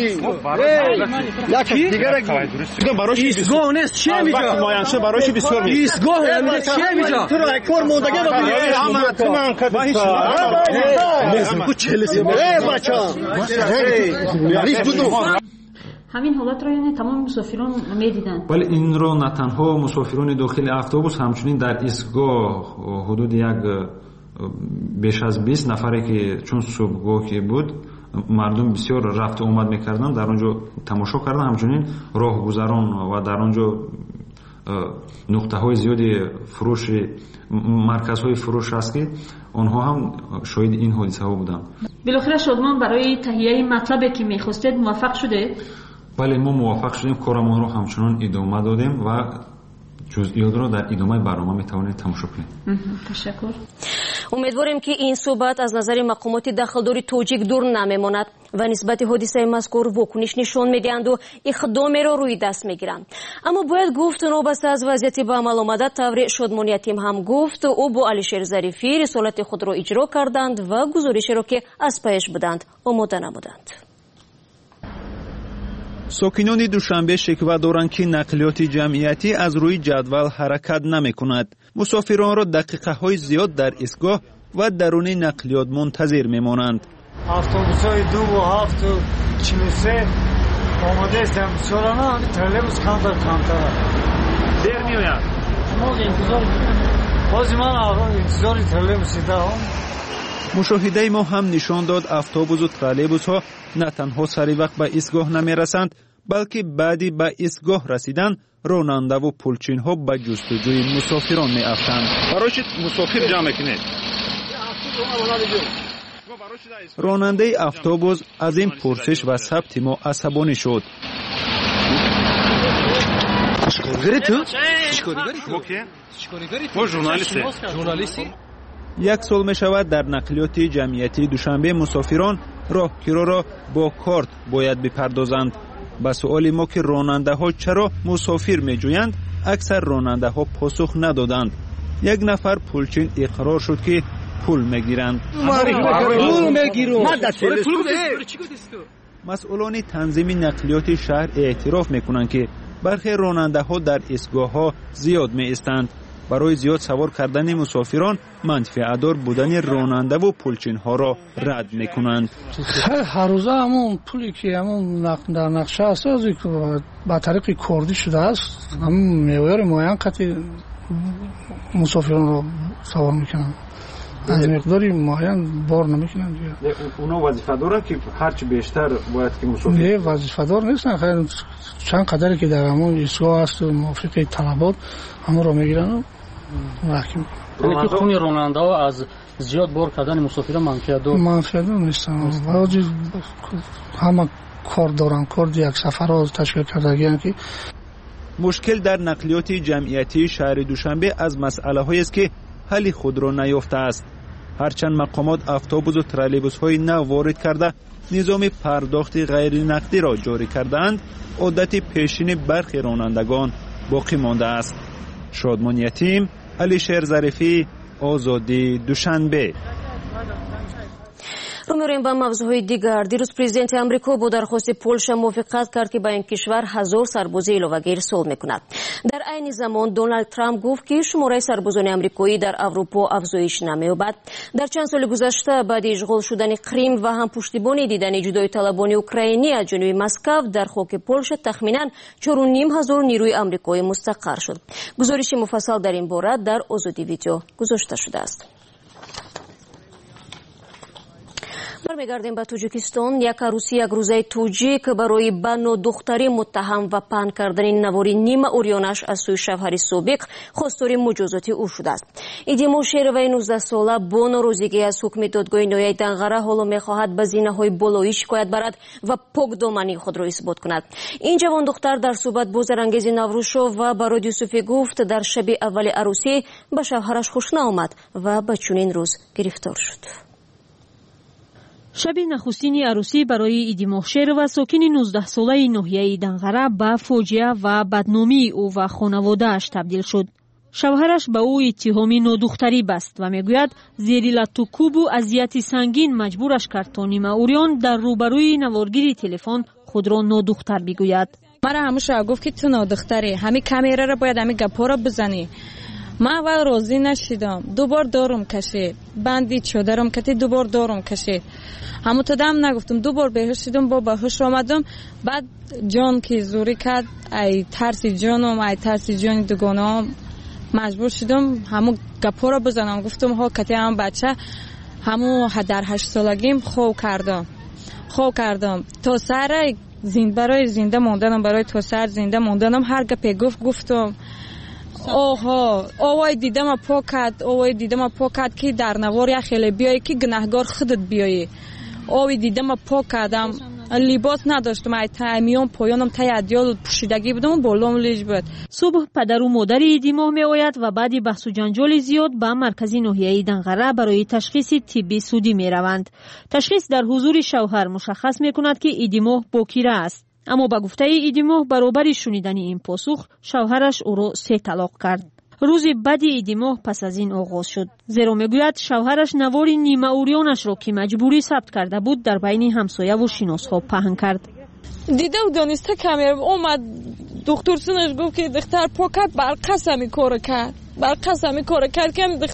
یک کس دیگه رگی برای ایستگاه نیست چی میگه مایانشه برای بسیار میگه ایستگاه همه چی میگه تو را کار موندگی رو بگیر همه تو من کدوم چهلسی ای بچه مریض بودم همین حالت را یعنی تمام مسافران میدیدند؟ ولی این رو نه تنها مسافران داخل اتوبوس همچنین در ایستگاه حدود یک بیش از بیست نفره که چون صبحگاه که بود مردم بسیار رفت و آمد میکردن در اونجا تماشا کردن. همچنین راهگذران و در اونجا نقطه های زیادی فروش مرکز های فروش هست که آنها هم شاهد این حادثه ها بودن. بالاخره شادمان برای تهیه مطلبی که میخواستید موفق شده؟ بله ما موفق شدیم، کارمان رو همچنان ادامه دادیم و جزئیات رو در ادامه برنامه میتوانید تماشا کنید. تشکر. امیدواریم که این صحبت از نظر مقامات داخلداری تاجیک دور نمیماند و نسبت حادثه مذکور واکنش نشان میدهند و اقدامی را روی دست میگیرند. اما باید گفت وابسته از وضعیت به عمل آمده طور شادمان یتیم هم گفت او با علیشیر ظریفی رسالت خود را اجرا کردند و گزارشی را که از پیش بودند آماده نمودند. ساکنان دوشنبه شکوه دارند که نقلیات جمعیتی از روی جدول حرکت نمی کند. مسافران را دقیقه های زیاد در ایستگاه و درون نقلیات منتظر می مانند. اتوبوس های دو و هفت و چهل و سه آماده هستم سورانا ترلبوس کمتر کمتر دیر میآید ما انتظار بازی من انتظار ترلبوس دارم. مشاهده ما هم نشان داد اتوبوس و ترلبوس ها نه تنها سری وقت به ایستگاه نمی رسند بلکه بعدی به ایستگاه رسیدن راننده و پلچین ها به جستجوی مسافران می افتند. برای چی مسافر جمع کنید؟ راننده اتوبوس از این پرسش و ثبت ما عصبانی شد. چیکارگری تو؟ چیکارگری تو؟ ما ژورنالیستی. ژورنالیستی؟ یک سال می شود در نقلیات جمعیتی دوشنبه مسافران راهگیرا را با کارت باید بپردازند. با سؤال ما که راننده ها چرا مسافر می جویند اکثر راننده ها پاسخ ندادند. یک نفر پلچین اقرار شد که پول می گیرند. پول می گیرند. مسئولان تنظیم نقلیات شهر اعتراف می کنند که برخی راننده ها در ایستگاه ها زیاد می ایستند. برای زیاد سوار کردن مسافران منفعت‌دار بودن راننده و پلچین ها را رد می کنند. هر روزه همون پولی که همون در نقشه است از با طریق کردی شده است همون معیار معین قطعی مسافران را سوار میکنند. از مقداری معین بار نمیکنند. اونا وظیفه دارن که هرچی بیشتر باید که مسافر نه وظیفه دار نیستن. خیلی چند قدری که در همون ایستگاه است موافق طلبات همون را میگیرن و راکی میکنن. که خون راننده ها از زیاد بار کردن مسافران منفعت دار منفعت دار نیستن. باید همه کار دارن. کار یک سفر را تشکیل کردگی که مشکل در نقلیات جمعیتی شهر دوشنبه از مسئله هایی است که حل خود را نیافته است. هرچند مقامات اتوبوس و ترلبوس های نو وارد کرده نظام پرداخت غیر نقدی را جاری کردند، عادت پیشین برخی رانندگان باقی مانده است. شادمان یتیم، علیشیر ظریفی، آزادی دوشنبه. رو می‌ریم به موضوعهای دیگر. دیروز پرزیدنت آمریکا با درخواست پولشا موافقت کرد که به این کشور هزار سرباز اضافه ارسال می‌کند. در عین زمان دونالد ترامپ گفت که شماره سربازان آمریکایی در اروپا افزایش نمی‌یابد. در چند سال گذشته بعد اشغال شدن کریم و هم پشتیبانی دیدن جدایی طلبان اوکراینی از جنوب مسکو در خاک پولشا تخمیناً چهار و نیم هزار نیروی آمریکایی مستقر شد. گزارش مفصل در این باره در آزادی ویدیو گذاشته شده است. برمیگردیم به تاجیکستان. یک عروسی یک روزه توجیک برای بن و دختری متهم و پهن کردن نواری نیم اوریانش از سوی شوهر سابق خواستار مجازات او شده است. ایدیمو شیروی نوزده ساله با ناراضگی از حکم دادگاه نهایی دنقره حالا میخواهد به زینه‌های بالایی شکایت برد و پاکدامنی خود را اثبات کند. این جوان دختر در صحبت با زرانگیز نوروز شو و با رادیو صوفی گفت در شب اول عروسی به شوهرش خوش نآمد و به چنین روز گرفتار شد. شب نخستین عروسی برای ایدی ماهشیر و ساکن نوزده ساله ناحیه دنقره به فاجعه و بدنامی او و خانواده‌اش تبدیل شد. شوهرش به او اتهامی نادختری بست و میگوید زیر لط و کوب و اذیت سنگین مجبورش کرد تا نیمه اوریان در روبروی نوارگیری تلفن خود را نادختر بگوید. مرا هموش گفت که تو نادختری، همین کامیرا را باید همین گپا را بزنی. من اول راضی نشدم. دوبار دارم کشید. بندی چادرم کتی دوبار دارم کشید. همون تا دم نگفتم. دوبار بهش شدم با بهش آمدم. بعد جان که زوری کرد ای ترسی جانم ای ترسی جان دوگانم مجبور شدم همون گپا را بزنم. گفتم ها کتی هم بچه همون در هشت سالگیم خوب کردم. خوب کردم تا سر زنده برای زنده موندنم برای تا سر زنده موندنم هر گپی گفت گفتم. آها آوای دیدم پاکت آوای دیدم پاکت که در نوار خیلی بیایی که گناهگار خودت بیایی. آوای دیدم پاکتم لباس نداشتم ای تایمیون پایانم تای ادیال پوشیدگی بودم بالام لیج بود. صبح پدر و مادر ایدی ماه می آید و بعد بحث و جنجال زیاد به مرکز ناحیه دنقره برای تشخیص طبی سودی می روند. تشخیص در حضور شوهر مشخص می کند که ایدی ماه باکیره است. اما با گفته ایدی ماه برابر شنیدن این پاسخ شوهرش او را سه طلاق کرد. روز بعدی ایدی ماه پس از این آغاز شد. زیرا میگوید شوهرش نوار نیمه اوریانش را که مجبوری ثبت کرده بود در بین همسایه و شناسها پهن کرد. دیده و دانسته کامر اومد دکتر سنش گفت که دختر پاکت بر قسمی کار کرد. بر قسمی کار کرد که دختر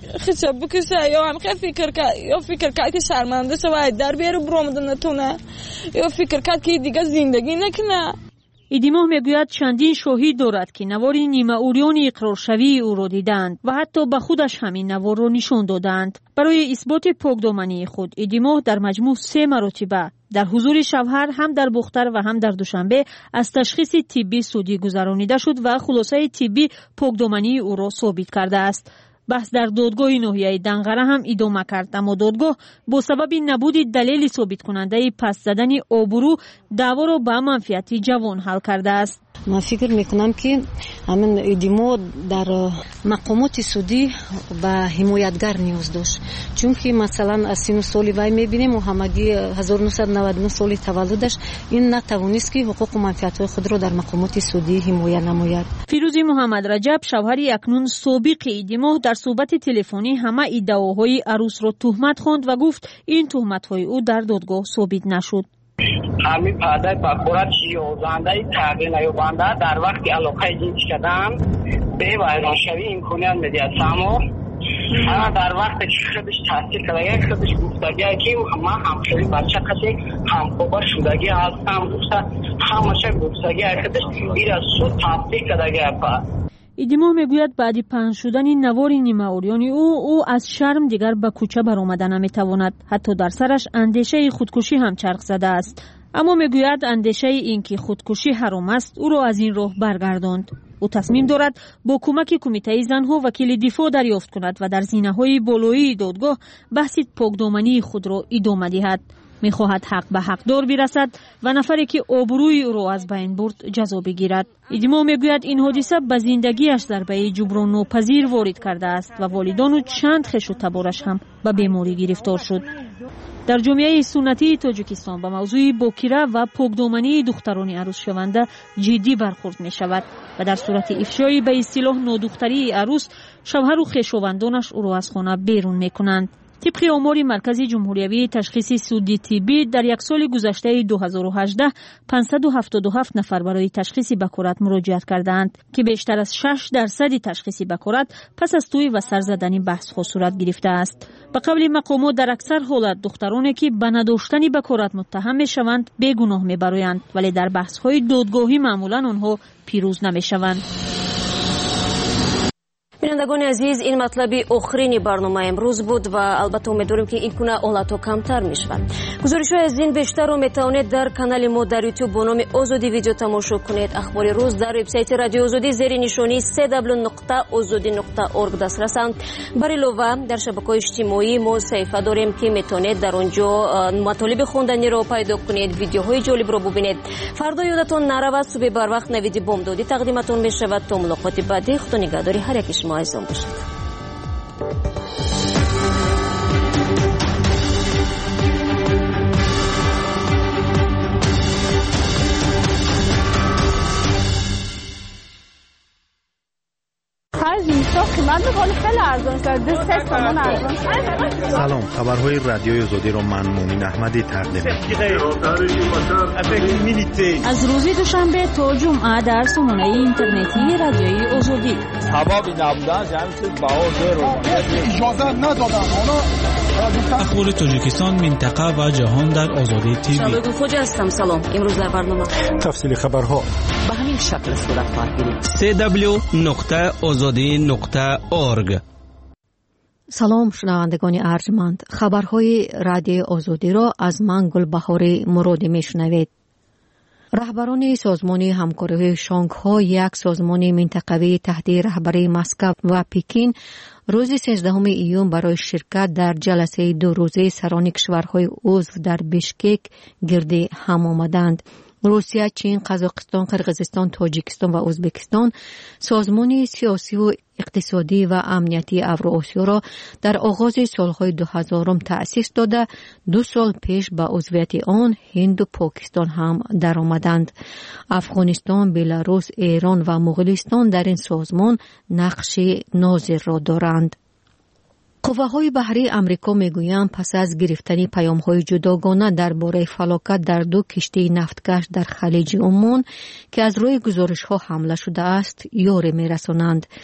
خیچه بکشه یا هم خیلی فکر کرد یا فکر کرد که شرمنده شود در بیاره برامده نتونه یا فکر کرد که دیگه زندگی نکنه. ایدیماه میگوید چندین شاهد دارد که نوار نیمه اوریان اقرارشوی او را دیدند و حتی به خودش همین نوار را نشان دادند. برای اثبات پاکدامنی خود ایدیماه در مجموع سه مرتبه در حضور شوهر هم در بختر و هم در دوشنبه از تشخیص طبی سودی گذرانیده شد و خلاصه طبی پاکدامنی او را ثابت کرده است. بحث در دادگاه ناحیه دنغره هم ادامه کرد، اما دادگاه با سبب نبود دلیل ثابت کننده پس زدن آبرو دعوا را به منفعت جوان حل کرده است. من فکر میکنم که همین ایدیمو در مقامات سودی به حمایتگر نیاز داشت، چون که مثلا از سن و سال وی میبینیم محمدی هزار و نهصد و نود و نه سال تولدش این نتوانست که حقوق و منفعت خود را در مقامات سودی حمایت نماید. فیروزی محمد رجب شوهری اکنون سابق ایدیمو در صحبت تلفنی همه ادعاهای عروس را تهمت خواند و گفت این تهمت‌های او در دادگاه ثابت نشد. همین پدر بخورت یازنده تغییر نیابنده در وقتی علاقه جنس کردن به ویرانشوی امکانیت میدید. اما اما در وقتی که خودش تحصیل کرده خودش گفتگی که من همسری بچه کسی همخوبه شدگی هستم گفته همشه گفتگی خودش این از سود تحصیل کرده. ایدیماه میگوید بعد پنج شدن نوار نیمه اوریانی او او از شرم دیگر به کوچه برآمدن نمیتواند. حتی در سرش اندیشه خودکشی هم چرخ زده است، اما میگوید اندیشه این که خودکشی حرام است او را از این راه برگرداند. او تصمیم دارد با کمک کمیته زنها وکیل دفاع دریافت کند و در زینه‌های بالایی دادگاه بحث پاکدامنی خود را ادامه دهد. میخواهد حق به حقدار برسد و نفری که آبروی او را از بین برد جزا بگیرد. ایدیماه میگوید این حادثه به زندگیش ضربه جبران ناپذیر وارد کرده است و والدان و چند خویش و تبارش هم به بیماری گرفتار شد. در جامعه سنتی تاجیکستان به موضوع باکره و پاکدامنی دختران عروس شونده جدی برخورد می شود و در صورت افشای به اصطلاح نادختری عروس شوهر و خویشاوندانش او را از خانه بیرون می کنند. طبق آمار مرکز جمهوری تشخیص سودی طبی در یک سال گذشته دو هزار و هجده پانصد و هفتاد و هفت نفر برای تشخیص بکارت مراجعت کردند که بیشتر از شش درصد تشخیص بکارت پس از توی و سر زدن بحث ها صورت گرفته است. به قول مقامات در اکثر حالت دخترانی که به نداشتن بکارت متهم می شوند بیگناه می برآیند، ولی در بحث های دادگاهی معمولا آنها پیروز نمی شوند. بینندگان عزیز، این مطلب آخرین برنامه امروز بود و البته امیدواریم که این گونه حالت‌ها کمتر میشود. گزارش‌های از این بیشتر رو میتوانید در کانال ما در یوتیوب با نام آزادی ویدیو تماشا کنید. اخبار روز در وبسایت رادیو آزادی زیر نشانی دبلیو دبلیو دبلیو نقطه آزادی نقطه اورگ دسترس است. بر علاوه در شبکه‌های اجتماعی ما صفحه داریم که میتونید در اونجا مطالب خوندنی را پیدا کنید، ویدیوهای جالب را ببینید. فردا یادتون نرود صبح بر وقت نوید بامدادی تقدیمتون میشود. تا ملاقات بعدی، خدا نگهداری هر یک شما عزیزان باشد. سلام، خبرهای رادیوی آزادی را من مومن احمدی تقدیم می‌کنم. از روز دوشنبه تا جمعه در سامانه اینترنتی رادیوی آزادی. سبب نبودن جمعیت بهار رو اجازه ندادن. اخبار تاجیکستان، منطقه و جهان در آزادی تیوی. شادو خوجا هستم. سلام. امروز در برنامه تفصیل خبرها به همین شکل صورت خواهد گرفت. سه دبلیو نقطه آزادی نقطه اورگ. سلام شنوندگان ارجمند، خبرهای رادیو آزادی را از من گلبهار مرادی میشنوید. رهبران سازمان همکاری شانگهای، یک سازمان منطقوی تحت رهبری مسکو و پکین، روز سیزدهم ایون برای شرکت در جلسه دو روزه سران کشورهای عضو در بیشکک گرد هم آمدند. روسیه، چین، قزاقستان، قرقیزستان، تاجیکستان و ازبکستان سازمان سیاسی و اقتصادی و امنیتی اوراسیا را در آغاز سالهای دو هزارم تأسیس داده. دو سال پیش به عضویت آن هند و پاکستان هم در آمدند. افغانستان، بلاروس، ایران و مغولستان در این سازمان نقش ناظر را دارند. قوه‌های بحری امریکا میگویند پس از گرفتن پیام‌های جداگانه درباره فلاکت در دو کشتی نفتکش در خلیج عمان که از روی گزارش‌ها حمله شده است، یاری می‌رسانند.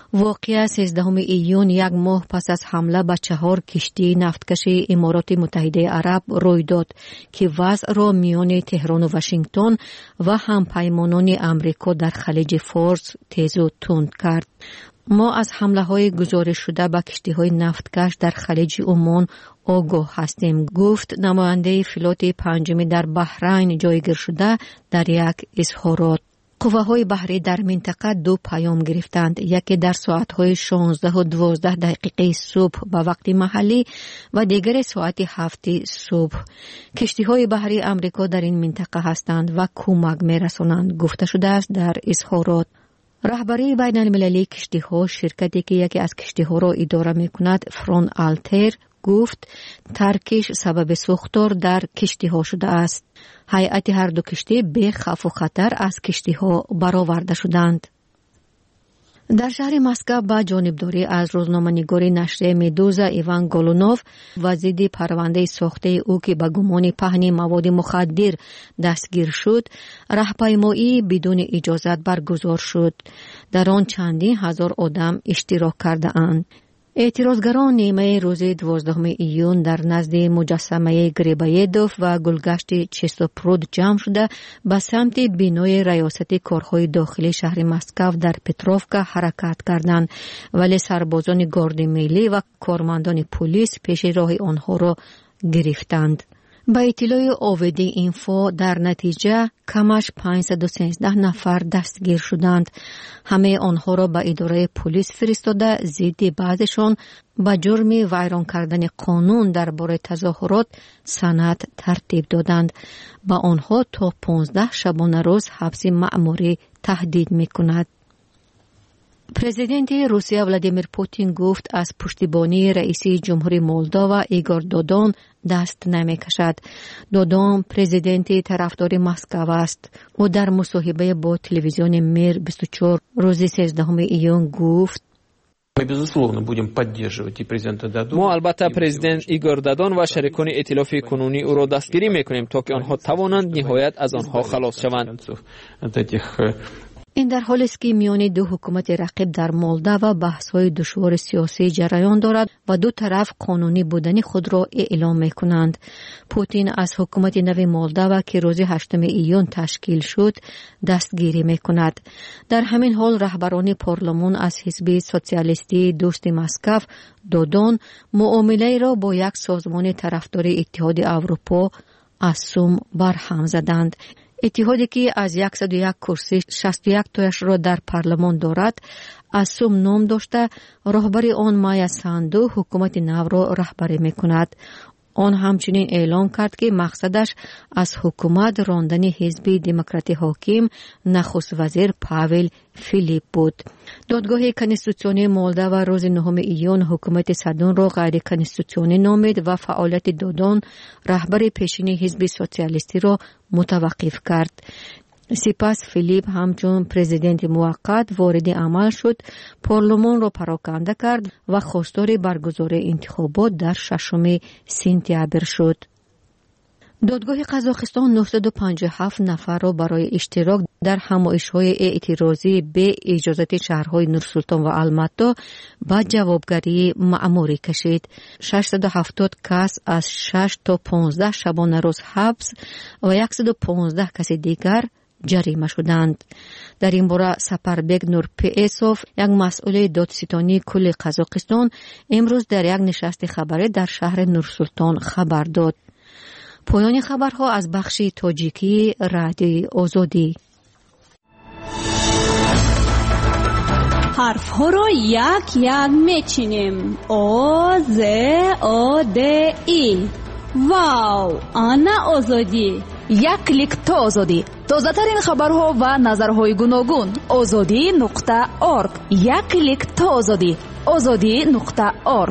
واقعه سیزدهم ایون یک ماه پس از حمله به چهار کشتی نفتکشی امارات متحده عرب روی داد که وضع را میان تهران و واشنگتن و همپیمانان امریکا در خلیج فارس تیز و تند کرد. ما از حمله های گزارش شده به کشتی های نفتکش در خلیج عمان آگاه هستیم، گفت نماینده فلوت پنجمی در بحرین جایگیر شده در یک اظهارات. قوه‌های بحری در منطقه دو پیام گرفتند، یکی در ساعت‌های شانزده و دوازده دقیقه صبح به وقت محلی و دیگر ساعت هفت صبح. کشتی‌های بحری امریکا در این منطقه هستند و کمک می‌رسانند، گفته شده است در اظهارات. رهبری بین المللی کشتی‌ها، شرکتی که یکی از کشتی‌ها را اداره می‌کند، فرون آلتر، گفت ترکش سبب سوختار در کشتی‌ها شده است. هیئت هر دو کشتی به خوف و خطر از کشتی‌ها برآورده شدند. در شهر مسکو با جانبداری از روزنامه‌نگار نشریه مدوزا ایوان گولونوف و ضد پرونده ساخته او که به گمان پهن مواد مخدر دستگیر شد، راهپیمایی بدون اجازت برگزار شد. در آن چندین هزار آدم اشتراک کرده اند. اعتراضگران نیمه روز دوازدهم ایون در نزد مجسمه گریبایدوف و گلگشت چستوپرود جمع شده به سمت بینای ریاست کارهای داخلی شهر مسکو در پتروفکا حرکت کردند، ولی سربازان گارد ملی و کارمندان پلیس پیش راه آنها را گرفتند. با اطلاع آویدی اینفو در نتیجه کمش پانصد و سیزده نفر دستگیر شدند. همه آنها را به اداره پلیس فرستاده ضد بعضشان به جرم ویران کردن قانون درباره تظاهرات سند ترتیب دادند. با آنها تا پانزده شبانه روز حبس مأموری تهدید می‌کند. پرزیدنت روسیه ولادیمیر پوتین گفت از پشتیبانی رئیس جمهوری مولداوا ایگور دودون دست نمی‌کشد. دودون پرزیدنت طرفدار مسکو است. او در مصاحبه با تلویزیون میر بیست و چهار روز سیزدهم ایون گفت ما البته پرزیدنت ایگور دادون و شریکان ائتلاف کنونی او را دستگیری می‌کنیم تا که آنها توانند نهایت از آنها خلاص شوند. این در حالی است که میان دو حکومت رقیب در مولداوا بحث‌های دشوار سیاسی جریان دارد و دو طرف قانونی بودن خود را اعلام می‌کنند. پوتین از حکومت نو مولداوا که روز هشتم ایون تشکیل شد دستگیری می‌کند. در همین حال رهبران پارلمان از حزب سوسیالیستی دوست مسکو دودون معامله را با یک سازمان طرفدار اتحاد اروپا اسوم برهم زدند. اتحادی که از صد و یک کرسی شصت و یک تایش را در پارلمان دارد، اسوم نام داشته، رهبر آن مایا ساندو حکومت نو را رهبری می‌کند. آن همچنین اعلام کرد که مقصدش از حکومت راندن حزب دموکرات حاکم نخست وزیر پاول فیلیپ بود. دادگاه کنستیتوسیونی مولداوا روز نهم ایون حکومت صدون را غیر کنستیتوسیونی نامید و فعالیت دودون رهبر پیشین حزب سوسیالیستی را متوقف کرد. سپس فیلیپ همچون پرزیدنت موقت وارد عمل شد، پارلمان را پراکنده کرد و خواستار برگزاری انتخابات در ششم سپتامبر شد. دادگاه قزاقستان نهصد و پنجاه و هفت نفر را برای اشتراک در همایش‌های اعتراضی به اجازت شهرهای نورسلطان و الماتا به جوابگری مأموری کشید. ششصد و هفتاد کس از شش تا پانزده شبانه روز حبس و صد و پانزده کس دیگر جریمه شدند. در این باره سپربگ نورپیسوف، یک مسئول دادستانی کل قزاقستان، امروز در یک نشست خبری در شهر نورسلطان خبر داد. پایان خبرها از بخش تاجیکی رادیوی آزادی. حرف ها را یک یک میچینیم. آ ز آ د ای. واو، آنا آزادی. یک کلیک تا آزادی. تازه ترین خبرها و نظرهای گوناگون. آزادی نقطه ارگ. یک کلیک تا آزادی. آزادی نقطه ارگ.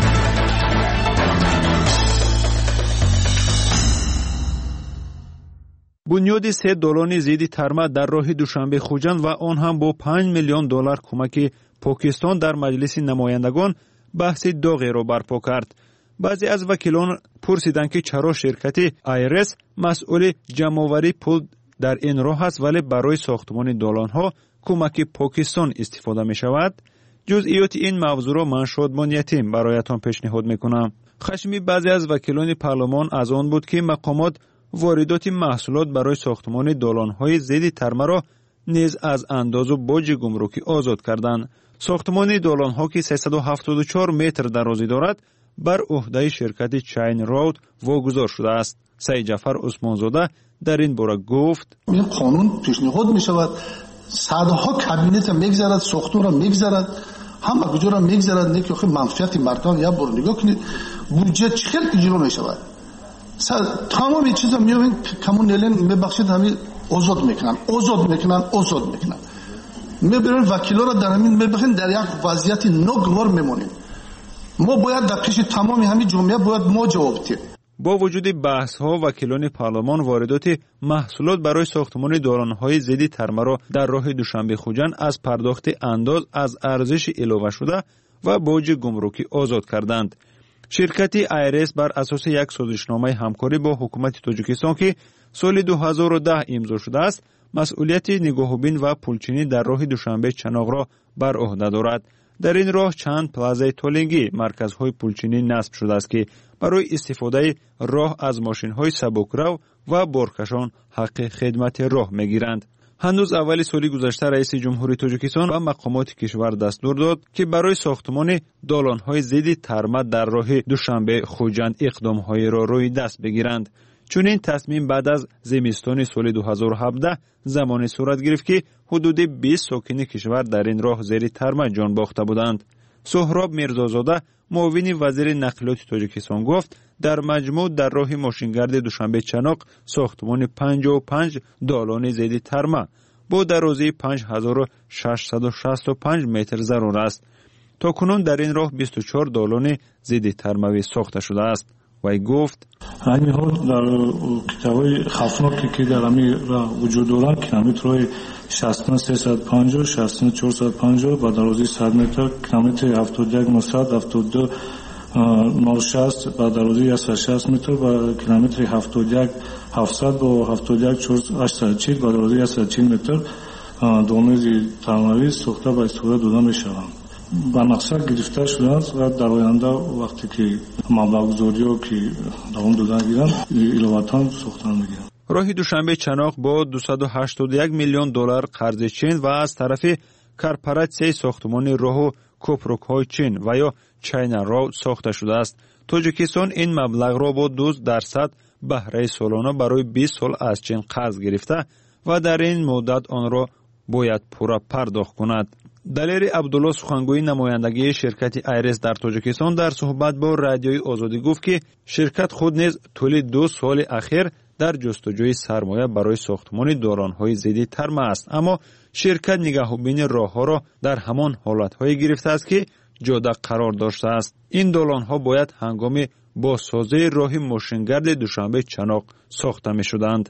بنیاد سه دالان ضد ترمه در راه دوشنبه خوجند و آن هم با پنج میلیون دلار کمک پاکستان در مجلس نمایندگان بحث داغی را برپا کرد. بعضی از وکیلان پرسیدند که چرا شرکت آیرس مسئول جمع‌آوری پول در این راه است ولی برای ساختمان دالان‌ها کمک پاکستان استفاده می شود. جزئیات این موضوع را من شادمان یتیم برایتان پیشنهاد میکنم. خشمی بعضی از وکیلان پارلمان از آن بود که مقامات واردات محصولات برای ساختمان دالان‌های ضد ترمه را نیز از انداز و باج گمرکی آزاد کردند. ساختمان دالان‌ها که سیصد و هفتاد و چهار متر درازی دارد بر عهده شرکت چین راود واگذار شده است. سعید جعفر عثمانزاده در این باره گفت: این قانون پیشنهاد می شود، صدها کابینت میگذارد، ساختمان را میگذارد، همه کجا را میگذارد، نه که منفعت مردم. یا برو نگاه کنید بودجه چقدر جلو می شود. تمام این چیزا میبینید کمونلین میبخشید همین آزاد میکنن آزاد میکنن آزاد میکنن میبرن وکیلا را در همین میبخشن، در یک وضعیت ناگوار میمونیم. ما باید در پیش تمام همین جامعه باید ما جواب بدیم. با وجود بحث ها وکیلان پارلمان واردات محصولات برای ساختمان دالان‌های ضد ترمه را در راه دوشنبه خوجند از پرداخت انداز از ارزش علاوه شده و باج گمرکی آزاد کردند. شرکت آیرس بر اساس یک سازشنامه همکاری با حکومت تاجیکستان که سال دو هزار و ده امضا شده است، مسئولیت نگاهبین و پولچینی در راه دوشنبه چناق را بر عهده دارد. در این راه چند پلازای تولینگی مرکزهای پولچینی نصب شده است که برای استفاده راه از ماشین‌های سبکرو و بارکشان حق خدمت راه می‌گیرند. هنوز اول سال گذشته رئیس جمهوری تاجیکستان و مقامات کشور دستور داد که برای ساختمان دالان‌های ضد ترمه در راه دوشنبه خوجند اقدام‌های را روی دست بگیرند. چون این تصمیم بعد از زمستان سال دو هزار و هفده زمانی صورت گرفت که حدود بیست ساکن کشور در این راه زیر ترمه جان باخته بودند. سهراب میرزازاده معاون وزیر نقلیات تاجیکستان گفت در مجموع در راه ماشینگرد دوشنبه چناق ساختمان پنجاه و پنج دالان ضد ترمه با درازی پنج هزار و ششصد و شصت و پنج متر ضرور است. تا کنون در این راه بیست و چهار دالان ضد ترمه ساخته شده است. وی گفت همین ها در کتابای خفناکی که در همین راه وجود دارند کیلومترهای شصت و سیصد و پنجاه شصت و چهارصد و پنجاه با درازی صد متر، کیلومتر هفتاد و یک نهصد هفتاد و دو نود و شصت با درازی صد و شصت متر و کیلومتر هفتاد و یک هفتصد با هفتاد و یک هشتصد و چهل با درازی صد و چهل متر دالان ترموی ساخته و استفاده داده می‌شوند. با مقصد گرفته شده است و در آینده وقتی که مبلغ گذاری ها که دوام دادن گیرن ایلواتان ساختن میگیرن. راه دوشنبه چناق با دویست و هشتاد و یک میلیون دلار قرض چین و از طرف کارپوراسیون ساختمان راه و کوپروک های چین و یا چین راود ساخته شده است. تاجیکستان این مبلغ را با دو درصد بهره سالانه برای بیست سال از چین قرض گرفته و در این مدت آن را باید پورا پرداخت کند. دلیر عبدالله سخنگوی نمایندگی شرکت آیرس در تاجیکستان در صحبت با رادیوی آزادی گفت که شرکت خود نیز طول دو سال اخیر در جستجوی سرمایه برای ساختمان دالان‌های ضد ترمه است، اما شرکت نگهبان راه‌ها را در همان حالت‌های گرفته است که جاده قرار داشته است. این دالان‌ها باید هنگام بازسازی راه ماشینگرد دوشنبه چناق ساخته می‌شدند.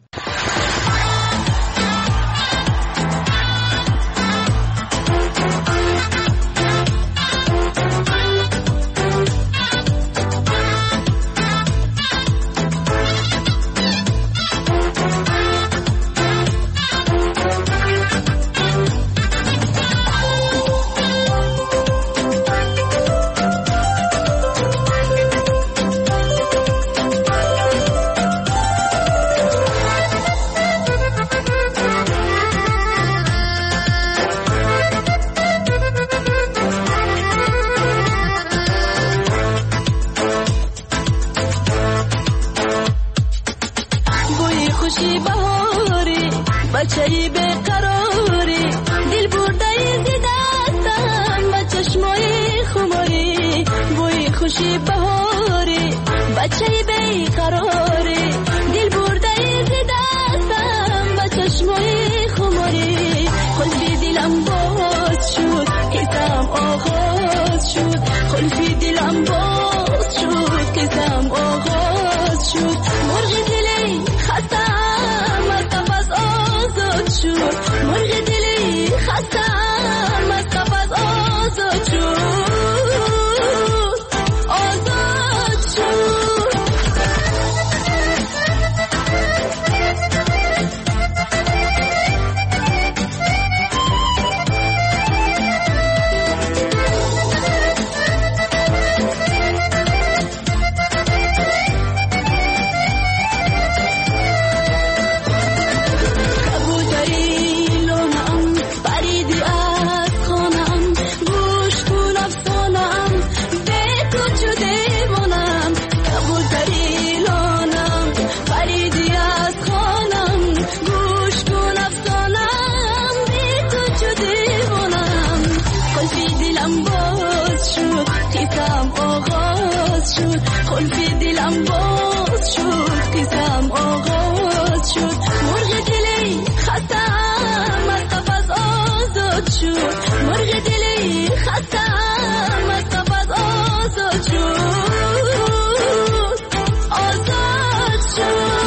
بچه‌ای به قراری دل برده دستم با چشمای خماری بوی خوشی بهاری بچه‌ای به قراری دل برده دستم با چشمای خماری قلبی دلم باز شد کسم آغاز شد قلبی دلم باز شد کسم آغاز شد مرغ دلی خستم مرغ دلی خستم از قفس آزاد شد آزاد شد دلم باز شد قصم آغاز شد قلب دلم باز شد قصم آغاز شد مرغ دلی خستم از قفس آزاد شد مرغ دلی خستم از قفس آزاد شد آزاد شد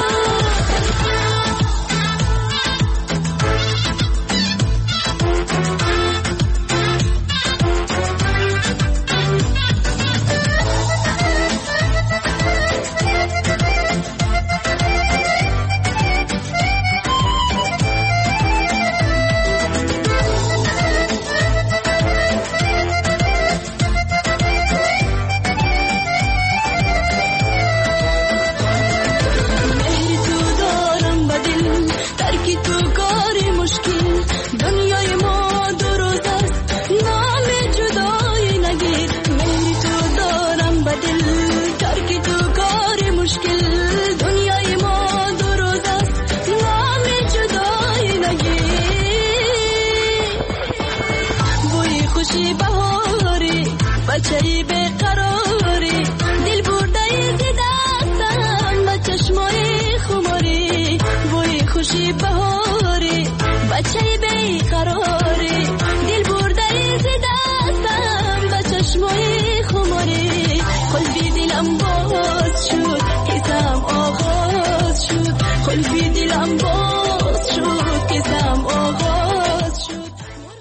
بچه‌ای به قراری دل برده دستم با چشمای خماری وای خوشی بهاری بچه‌ای به قراری دل برده دستم با چشمای خماری قلبی دلم باز شد قسم آغاز شد قلبی دلم باز شد قسم آغاز شد.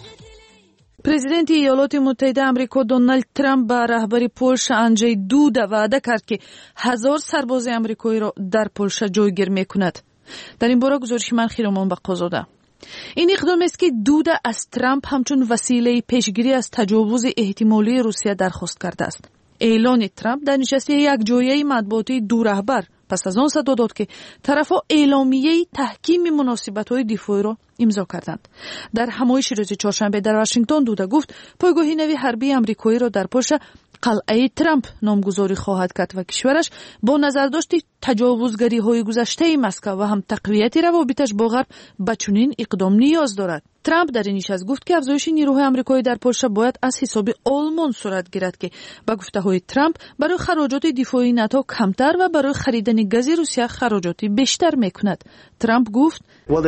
президенти иёлоти муттаҳидаи амрико Доналд Трамп ба раҳбари Полша Анҷей Дуда ваъда кард ки ҳазор сарбози амрикоиро дар Полша ҷойгир мекунад. дар ин бора гузориши ман Хиромон Бақозода. ин иқдомест ки Дуда аз Трамп ҳамчун василаи пешгирӣ аз таҷовузи эҳтимолии Русия дархост кардааст. эълони Трамп дар нишасти якҷояи матбуотии ду раҳбар пас аз он садо дод ки тарафҳо эъломияи таҳкими муносибатҳои дифоиро имзо карданд. дар ҳамоиши рӯзи чоршанбе дар Вашингтон Дуда гуфт пойгоҳи нави ҳарбии амрикоиро дар Полша қалъаи Трамп номгузорӣ хоҳад кард ва кишвараш бо назардошти таҷовузгариҳои гузаштаи Москва ва ҳам тақвияти равобиташ бо ғарб ба чунин иқдом ниёз дорад. Трамп дар ин нишаст гуфт ки афзоиши нирӯҳои амрикоӣ дар Полша бояд аз ҳисоби Олмон сурат гирад ки ба гуфтаҳои Трамп барои хароҷоти дифоии НАТО камтар ва барои харидани гази Русия хароҷоти бештар мекунад. Трамп гуфт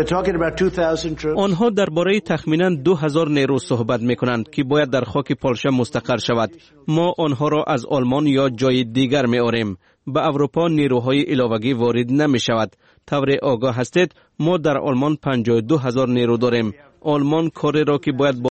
онҳо дар бораи тахминан ду ҳазор нерӯ суҳбат мекунанд ки бояд дар хоки Полша мустақар шавад. мо онҳоро аз Олмон ё ҷои дигар меорем. ба Аврупо нерӯҳои иловагӣ ворид намешавад. тавре огоҳ ҳастед, мо дар Олмон панҷоҳ и ду ҳазор нерӯ дорем. Олмон кореро ки бояд